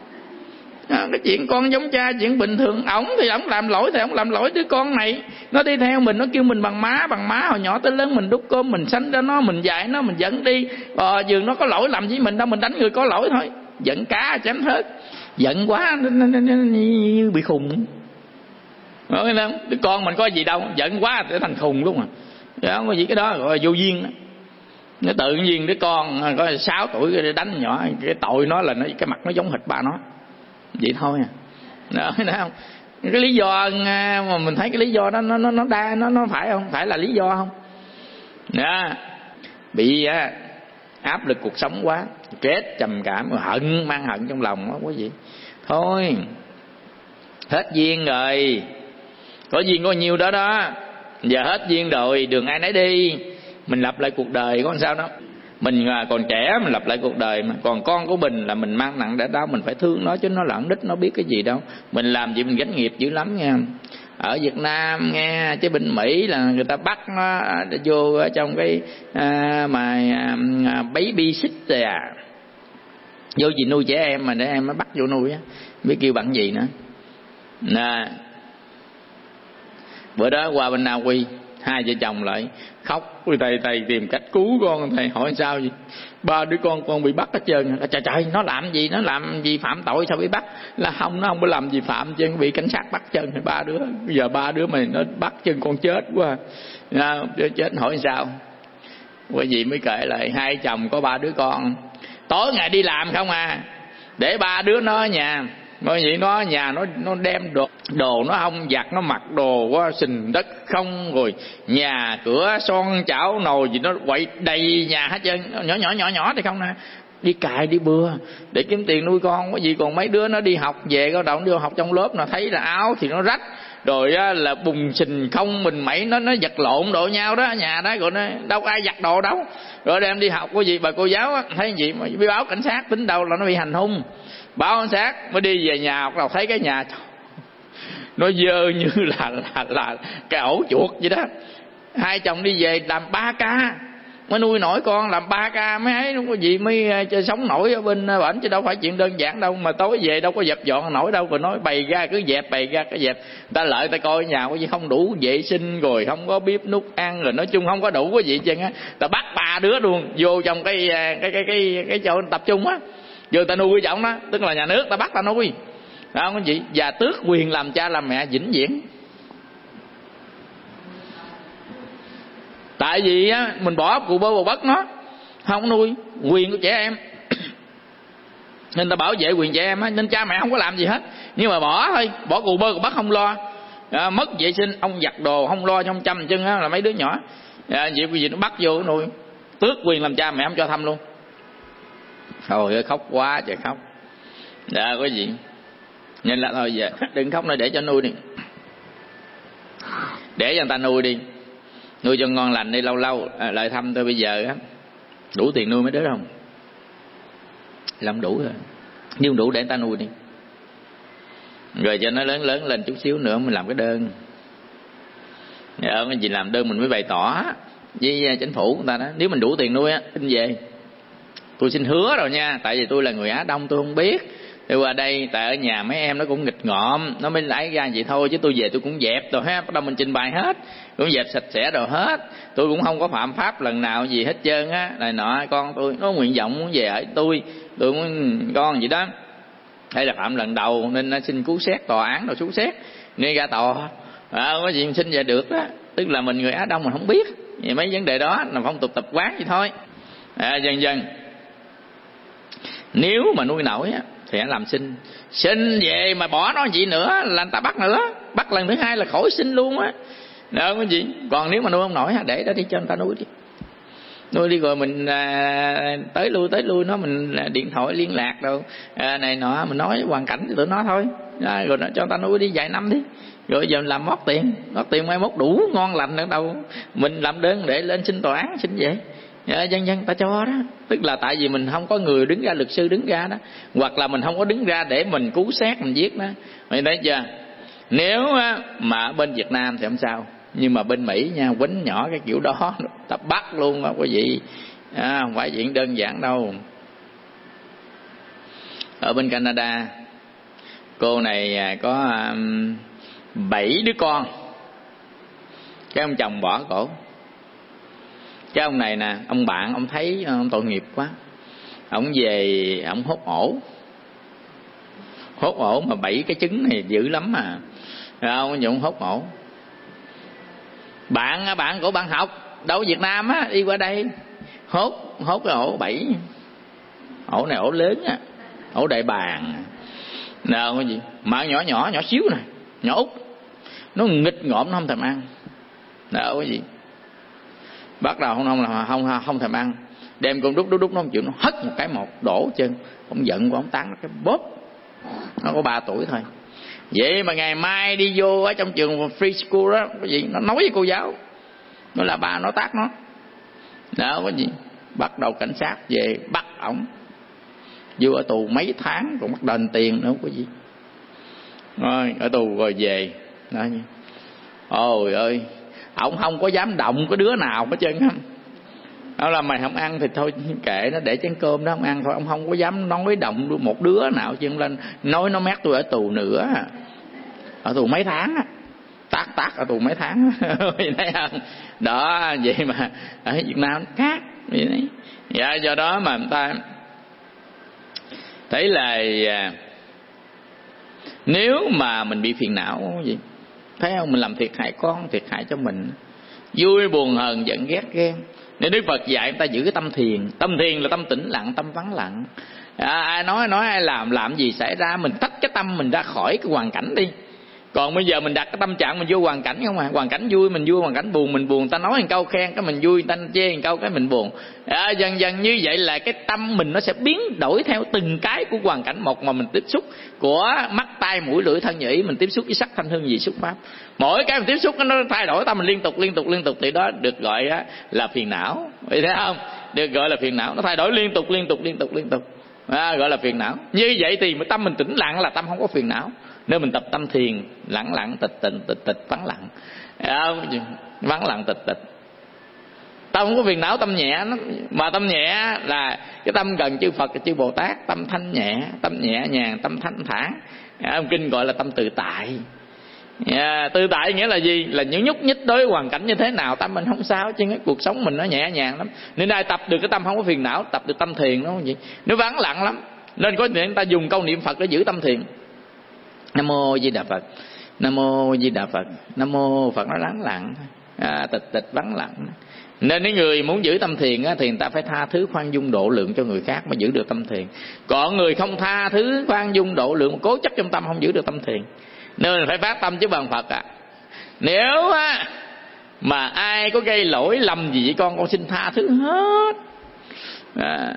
À, cái chuyện con giống cha chuyện bình thường. Ổng thì ổng làm lỗi thì ổng làm lỗi. Đứa con này nó đi theo mình, nó kêu mình bằng má bằng má, hồi nhỏ tới lớn mình đút cơm, mình sanh ra nó, mình dạy nó, mình dẫn đi. Ờ, dường nó có lỗi làm gì mình đâu, mình đánh người có lỗi thôi. Giận cá chém thớt, giận quá như bị khùng. Nói không? Đứa con mình có gì đâu, giận quá để thành khùng luôn à. Chứ không có gì, cái đó gọi là vô duyên đó. Nó tự nhiên đứa con có sáu tuổi đánh nhỏ, cái tội nó là nó, cái mặt nó giống hệt ba nó vậy thôi à. Đó, thấy không? Cái lý do mà mình thấy cái lý do đó nó nó nó đa nó nó phải không? Phải là lý do không? Đó. Bị á, áp lực cuộc sống quá, stress, trầm cảm, hận, mang hận trong lòng đó quý vị. Thôi, hết duyên rồi. Có duyên có nhiêu đó đó. Giờ hết duyên rồi, đường ai nấy đi. Mình lập lại cuộc đời có làm sao đó. Mình còn trẻ mình lập lại cuộc đời mà. Còn con của mình là mình mang nặng để đau, mình phải thương nó chứ nó lợn đít nó biết cái gì đâu. Mình làm gì mình gánh nghiệp dữ lắm nha. Ở Việt Nam nghe, chứ bên Mỹ là người ta bắt nó vô trong cái à, mà à, baby sitter à. Vô gì nuôi trẻ em mà để em nó bắt vô nuôi á, biết kêu bằng gì nữa. Nè, bữa đó qua bên Na Uy, hai vợ chồng lại khóc, thầy thầy tìm cách cứu con. Thầy hỏi sao gì, ba đứa con con bị bắt hết trơn. Trời trời, nó làm gì, nó làm gì phạm tội sao bị bắt? Là không, nó không có làm gì phạm chứ bị cảnh sát bắt chân. Ba đứa, bây giờ ba đứa mày nó bắt chân con chết quá à, chết. Hỏi sao, quý vị mới kể lại hai chồng có ba đứa con, tối ngày đi làm không à, để ba đứa nó ở nhà. Bởi vậy nó ở nhà nó nó đem đồ đồ nó không giặt, nó mặc đồ quá sình đất không, rồi nhà cửa son chảo nồi gì nó quậy đầy nhà hết trơn, nhỏ nhỏ nhỏ nhỏ thì không nè, đi cài đi bừa để kiếm tiền nuôi con có gì. Còn mấy đứa nó đi học về có đầu nó đi học trong lớp nó thấy là áo thì nó rách, rồi á, là bùng sình không mình mẩy, nó nó giật lộn độ nhau đó nhà đó, rồi nó đâu ai giặt đồ đâu, rồi đem đi học có gì. Bà cô giáo á, thấy gì mà đi báo cảnh sát, tính đâu là nó bị hành hung, báo cảnh sát mới đi về nhà, bắt đầu thấy cái nhà nó dơ như là là là cái ổ chuột vậy đó. Hai chồng đi về làm ba ca mới nuôi nổi con, làm ba ca mới ấy, không có gì mới chơi sống nổi ở bên bển, chứ đâu phải chuyện đơn giản đâu. Mà tối về đâu có dẹp dọn nổi đâu, rồi nói bày ra cứ dẹp, bày ra cứ dẹp. Ta lợi ta coi nhà có gì không đủ vệ sinh, rồi không có bếp nút ăn, rồi nói chung không có đủ cái gì chân á. Ta bắt ba đứa luôn vô trong cái cái cái cái cái chỗ tập trung á, vô ta nuôi trọng đó, tức là nhà nước ta bắt ta nuôi, không có gì. Và tước quyền làm cha làm mẹ vĩnh viễn. Tại vì á, mình bỏ cụ bơ bồ bất nó không nuôi quyền của trẻ em nên ta bảo vệ quyền trẻ em á, nên cha mẹ không có làm gì hết, nhưng mà bỏ thôi, bỏ cụ bơ cụ bất không lo, à, mất vệ sinh ông giặt đồ không lo, trong chăm chân á là mấy đứa nhỏ à, việc gì nó bắt vô nuôi, tước quyền làm cha mẹ không cho thăm luôn. Thôi khóc quá trời khóc. Dạ có gì nên là thôi giờ đừng khóc nữa, để cho nuôi đi, để cho người ta nuôi đi, nuôi cho ngon lành đi. Lâu lâu à, lại thăm tôi bây giờ á, đủ tiền nuôi mấy đứa không? Làm đủ rồi, nhưng không đủ để người ta nuôi đi, rồi cho nó lớn lớn lên chút xíu nữa mình làm cái đơn. Ở cái gì làm đơn mình mới bày tỏ với chính phủ người ta đó, nếu mình đủ tiền nuôi á, xin về. Tôi xin hứa rồi nha, tại vì tôi là người Á Đông tôi không biết. Tôi qua đây tại ở nhà mấy em nó cũng nghịch ngợm, nó mới lấy ra vậy thôi, chứ tôi về tôi cũng dẹp rồi ha, bắt đầu mình trình bày hết, cũng dẹp sạch sẽ rồi hết. Tôi cũng không có phạm pháp lần nào gì hết trơn á, này nọ. Con tôi nó nguyện vọng muốn về ở tôi, tôi muốn con vậy đó. Đây là phạm lần đầu nên nó xin cứu xét, tòa án rồi cứu xét nên ra tòa, à, có gì mình xin về được đó. Tức là mình người Á Đông mình không biết vậy, mấy vấn đề đó là phong tục tập quán vậy thôi. À, dần dần nếu mà nuôi nổi á thì hãy làm sinh. Sinh về mà bỏ nó gì nữa là người ta bắt nữa, bắt lần thứ hai là khỏi sinh luôn á, đâu có gì. Còn nếu mà nuôi không nổi để đó đi cho người ta nuôi đi, nuôi đi rồi mình à, tới lui tới lui nó, mình à, điện thoại liên lạc đâu à, này nọ, mình nói hoàn cảnh cho tụi nó thôi à, rồi nó cho người ta nuôi đi vài năm đi, rồi giờ mình làm mót tiền, mót tiền mai mốt đủ ngon lành nữa đâu mình làm đơn để lên xin tòa án xin về. Dạ, dân dân ta cho đó, tức là tại vì mình không có người đứng ra, luật sư đứng ra đó, hoặc là mình không có đứng ra để mình cứu xét mình giết đó. Mình thấy chưa? Nếu mà bên Việt Nam thì không sao, nhưng mà bên Mỹ nha, quýnh nhỏ cái kiểu đó ta bắt luôn đó quý vị, à, không phải chuyện đơn giản đâu. Ở bên Canada, cô này có um, bảy đứa con, cái ông chồng bỏ cổ. Cái ông này nè, ông bạn ông thấy ông tội nghiệp quá, ông về ông hốt ổ, hốt ổ mà bảy cái trứng này dữ lắm mà, ông dùng hốt ổ. Bạn bạn của bạn học đâu Việt Nam á, đi qua đây hốt hốt cái ổ bảy, ổ này ổ lớn á, ổ đại bàng, nào cái gì mà nhỏ nhỏ nhỏ xíu này, nhỏ út, nó nghịch ngợm nó không thèm ăn, nào cái gì. Bắt đầu không không là không không thèm ăn, đem con đút đút đút nó không chịu, nó hất một cái một đổ chân, ông giận của ông tán nó cái bóp. Nó có ba tuổi thôi, vậy mà ngày mai đi vô ở trong trường free school đó, cái gì nó nói với cô giáo, nó là ba nó tát nó, đó cái gì. Bắt đầu cảnh sát về bắt ổng vô ở tù mấy tháng, còn bắt đền tiền nữa, không có gì. Rồi ở tù rồi về đó. Ôi ơi, ổng không có dám động cái đứa nào hết trơn á. Nó là mày không ăn thì thôi kệ nó, để chén cơm đó không ăn thôi. Ông không có dám nói động một đứa nào chứ lên nói nó mét tôi ở tù nữa, ở tù mấy tháng á, tát tát ở tù mấy tháng thấy không đó. Vậy mà ở Việt Nam khác vậy đấy. Dạ, do đó mà người ta thấy là nếu mà mình bị phiền não gì, thấy không, mình làm thiệt hại con, thiệt hại cho mình, vui buồn hờn giận ghét ghen. Nên Đức Phật dạy người ta giữ cái tâm thiền. Tâm thiền là tâm tĩnh lặng, tâm vắng lặng. À, ai nói nói ai làm làm gì xảy ra, mình tách cái tâm mình ra khỏi cái hoàn cảnh đi, Còn bây giờ mình đặt cái tâm trạng mình vô hoàn cảnh không à, hoàn cảnh vui mình vui, hoàn cảnh buồn mình buồn, ta nói một câu khen cái mình vui, ta chê một câu cái mình buồn. À, dần dần như vậy là cái tâm mình nó sẽ biến đổi theo từng cái của hoàn cảnh một mà mình tiếp xúc, của mắt tai mũi lưỡi thân nhĩ, mình tiếp xúc với sắc thanh hương vị xúc pháp. Mỗi cái mình tiếp xúc nó thay đổi tâm mình liên tục liên tục liên tục, thì đó được gọi là phiền não, thấy không? Được gọi là phiền não, nó thay đổi liên tục liên tục liên tục liên tục, à, gọi là phiền não. Như vậy thì tâm mình tĩnh lặng là tâm không có phiền não. Nếu mình tập tâm thiền lặng lặng tịch tịch tịch tịch vắng lặng, à, vắng lặng tịch tịch, tâm không có phiền não, tâm nhẹ. Nó, mà tâm nhẹ là cái tâm gần chư Phật, chư Bồ Tát, tâm thanh nhẹ, tâm nhẹ nhàng, tâm thanh thản. À, kinh gọi là tâm tự tại. À, tự tại nghĩa là gì? Là những nhúc nhích đối với hoàn cảnh như thế nào tâm mình không sao, chứ cái cuộc sống mình nó nhẹ nhàng lắm. Nên ai tập được cái tâm không có phiền não, tập được tâm thiền nó không gì, nó vắng lặng lắm. Nên có người ta dùng câu niệm Phật để giữ tâm thiền. Nam mô Di Đà Phật, Nam mô Di Đà Phật, Nam mô Phật, nó vắng lặng, à, tịch tịch vắng lặng. Nên những người muốn giữ tâm thiền á, thì người ta phải tha thứ khoan dung độ lượng cho người khác mới giữ được tâm thiền. Còn người không tha thứ khoan dung độ lượng, cố chấp trong tâm không giữ được tâm thiền. Nên phải phát tâm chứ bằng Phật à. Nếu á, mà ai có gây lỗi lầm gì với con, con xin tha thứ hết. À,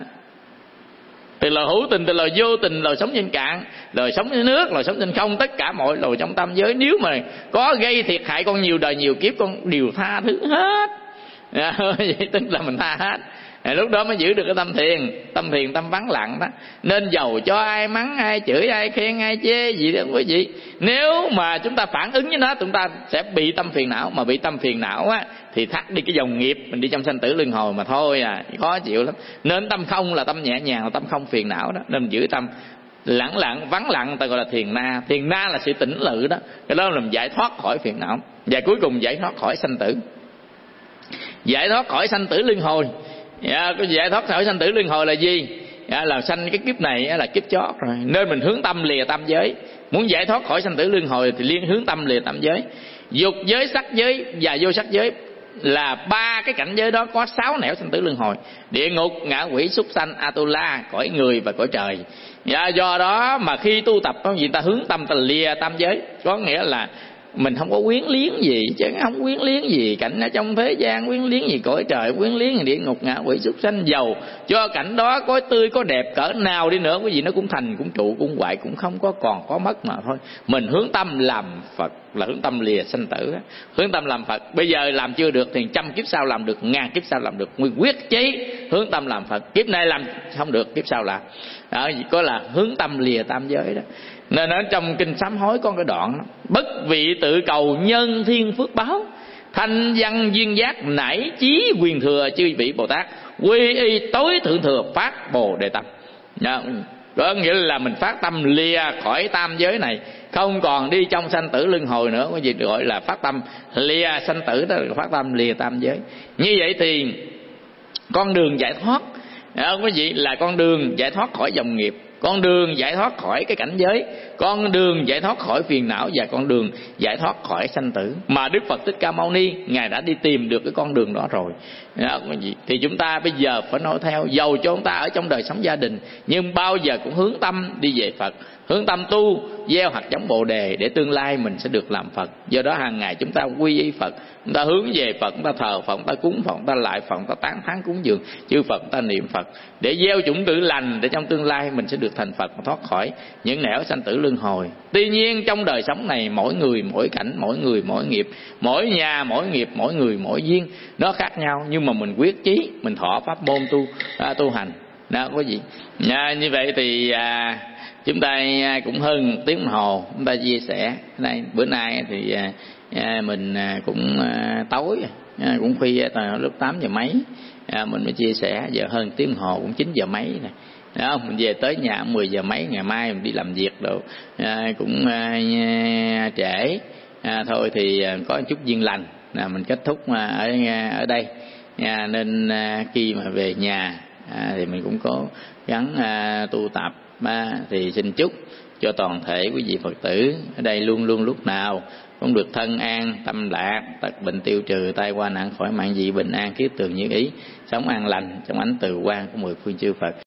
từ lời hữu tình, từ lời vô tình, lời sống trên cạn, lời sống trên nước, lời sống trên không, tất cả mọi lời trong tam giới, nếu mà có gây thiệt hại con nhiều đời nhiều kiếp, con đều tha thứ hết. À, vậy tức là mình tha hết. À, lúc đó mới giữ được cái tâm thiền. Tâm thiền tâm vắng lặng đó. Nên dầu cho ai mắng, ai chửi, ai khen, ai chê gì đó quý vị, nếu mà chúng ta phản ứng với nó, chúng ta sẽ bị tâm phiền não. Mà bị tâm phiền não á, thì thắt đi cái dòng nghiệp, mình đi trong sanh tử luân hồi mà thôi à, khó chịu lắm. Nên tâm không là tâm nhẹ nhàng, là tâm không phiền não đó. Nên mình giữ tâm lặng lặng, vắng lặng, ta gọi là thiền na. Thiền na là sự tĩnh lự đó. Cái đó là mình giải thoát khỏi phiền não. Và cuối cùng giải thoát khỏi sanh tử, giải thoát khỏi sanh tử luân hồi. Dạ, cái giải thoát khỏi sanh tử luân hồi là gì? Dạ, là sanh cái kiếp này là kiếp chót rồi. Nên mình hướng tâm lìa tam giới. Muốn giải thoát khỏi sanh tử luân hồi thì liên hướng tâm lìa tam giới. Dục giới, sắc giới và vô sắc giới là ba cái cảnh giới đó có sáu nẻo sanh tử luân hồi: địa ngục, ngạ quỷ, súc sanh, Atula, cõi người và cõi trời. Dạ, do đó mà khi tu tập có gì ta hướng tâm ta lìa tam giới, có nghĩa là mình không có quyến liếng gì, chứ không quyến liếng gì cảnh ở trong thế gian, quyến liếng gì cõi trời, quyến liếng gì địa ngục, ngạ quỷ, súc sanh. Dầu cho cảnh đó có tươi có đẹp cỡ nào đi nữa, cái gì nó cũng thành cũng trụ cũng hoại, cũng không có còn có mất mà thôi. Mình hướng tâm làm Phật là hướng tâm lìa sanh tử, hướng tâm làm Phật. Bây giờ làm chưa được thì trăm kiếp sau làm được, ngàn kiếp sau làm được. Nguyên quyết chí hướng tâm làm Phật. Kiếp này làm không được, kiếp sau làm. Đó có là hướng tâm lìa tam giới đó. Nên ở trong kinh sám hối có cái đoạn đó: bất vị tự cầu nhân thiên phước báo, thanh văn duyên giác nảy chí quyền thừa chư vị Bồ Tát, quy y tối thượng thừa phát bồ đề tâm. Đó, có nghĩa là mình phát tâm lìa khỏi tam giới này, không còn đi trong sanh tử luân hồi nữa. Có gì gọi là phát tâm lìa sanh tử, đó là phát tâm lìa tam giới. Như vậy thì con đường giải thoát đó quý vị là con đường giải thoát khỏi dòng nghiệp, con đường giải thoát khỏi cái cảnh giới, con đường giải thoát khỏi phiền não, và con đường giải thoát khỏi sanh tử. Mà Đức Phật Thích Ca Mâu Ni Ngài đã đi tìm được cái con đường đó rồi. Đó, thì chúng ta bây giờ phải nói theo. Dầu cho chúng ta ở trong đời sống gia đình, nhưng bao giờ cũng hướng tâm đi về Phật, hướng tâm tu, gieo hạt giống Bồ đề để tương lai mình sẽ được làm Phật. Do đó hàng ngày chúng ta quy y Phật, chúng ta hướng về Phật, chúng ta thờ Phật, chúng ta cúng Phật, chúng ta lại Phật, chúng ta tán thán cúng dường chư Phật, chúng ta niệm Phật để gieo chủng tử lành, để trong tương lai mình sẽ được thành Phật, thoát khỏi những nẻo sanh tử luân hồi. Tuy nhiên trong đời sống này, mỗi người mỗi cảnh, mỗi người mỗi nghiệp, mỗi nhà mỗi nghiệp, mỗi người mỗi duyên nó khác nhau, nhưng mà mình quyết chí mình thọ pháp môn tu à, tu hành đó quý vị. À, như vậy thì à, chúng ta cũng hơn tiếng đồng hồ chúng ta chia sẻ đây. Bữa nay thì à, à, mình à, cũng à, tối à, cũng khuya, lúc tám giờ mấy à, mình mới chia sẻ. Giờ hơn tiếng đồng hồ cũng chín giờ mấy nè. Đó, mình về tới nhà mười giờ mấy, ngày mai mình đi làm việc rồi à, cũng à, trễ à, thôi thì à, có chút duyên lành là mình kết thúc à, ở ở đây à, nên à, khi mà về nhà à, thì mình cũng cố gắng à, tu tập à, thì xin chúc cho toàn thể quý vị Phật tử ở đây luôn luôn lúc nào cũng được thân an, tâm lạc, tật bệnh tiêu trừ, tai qua nạn khỏi mạng, dị bình an, kiết tường như ý, sống an lành trong ánh từ quang của mười phương chư Phật.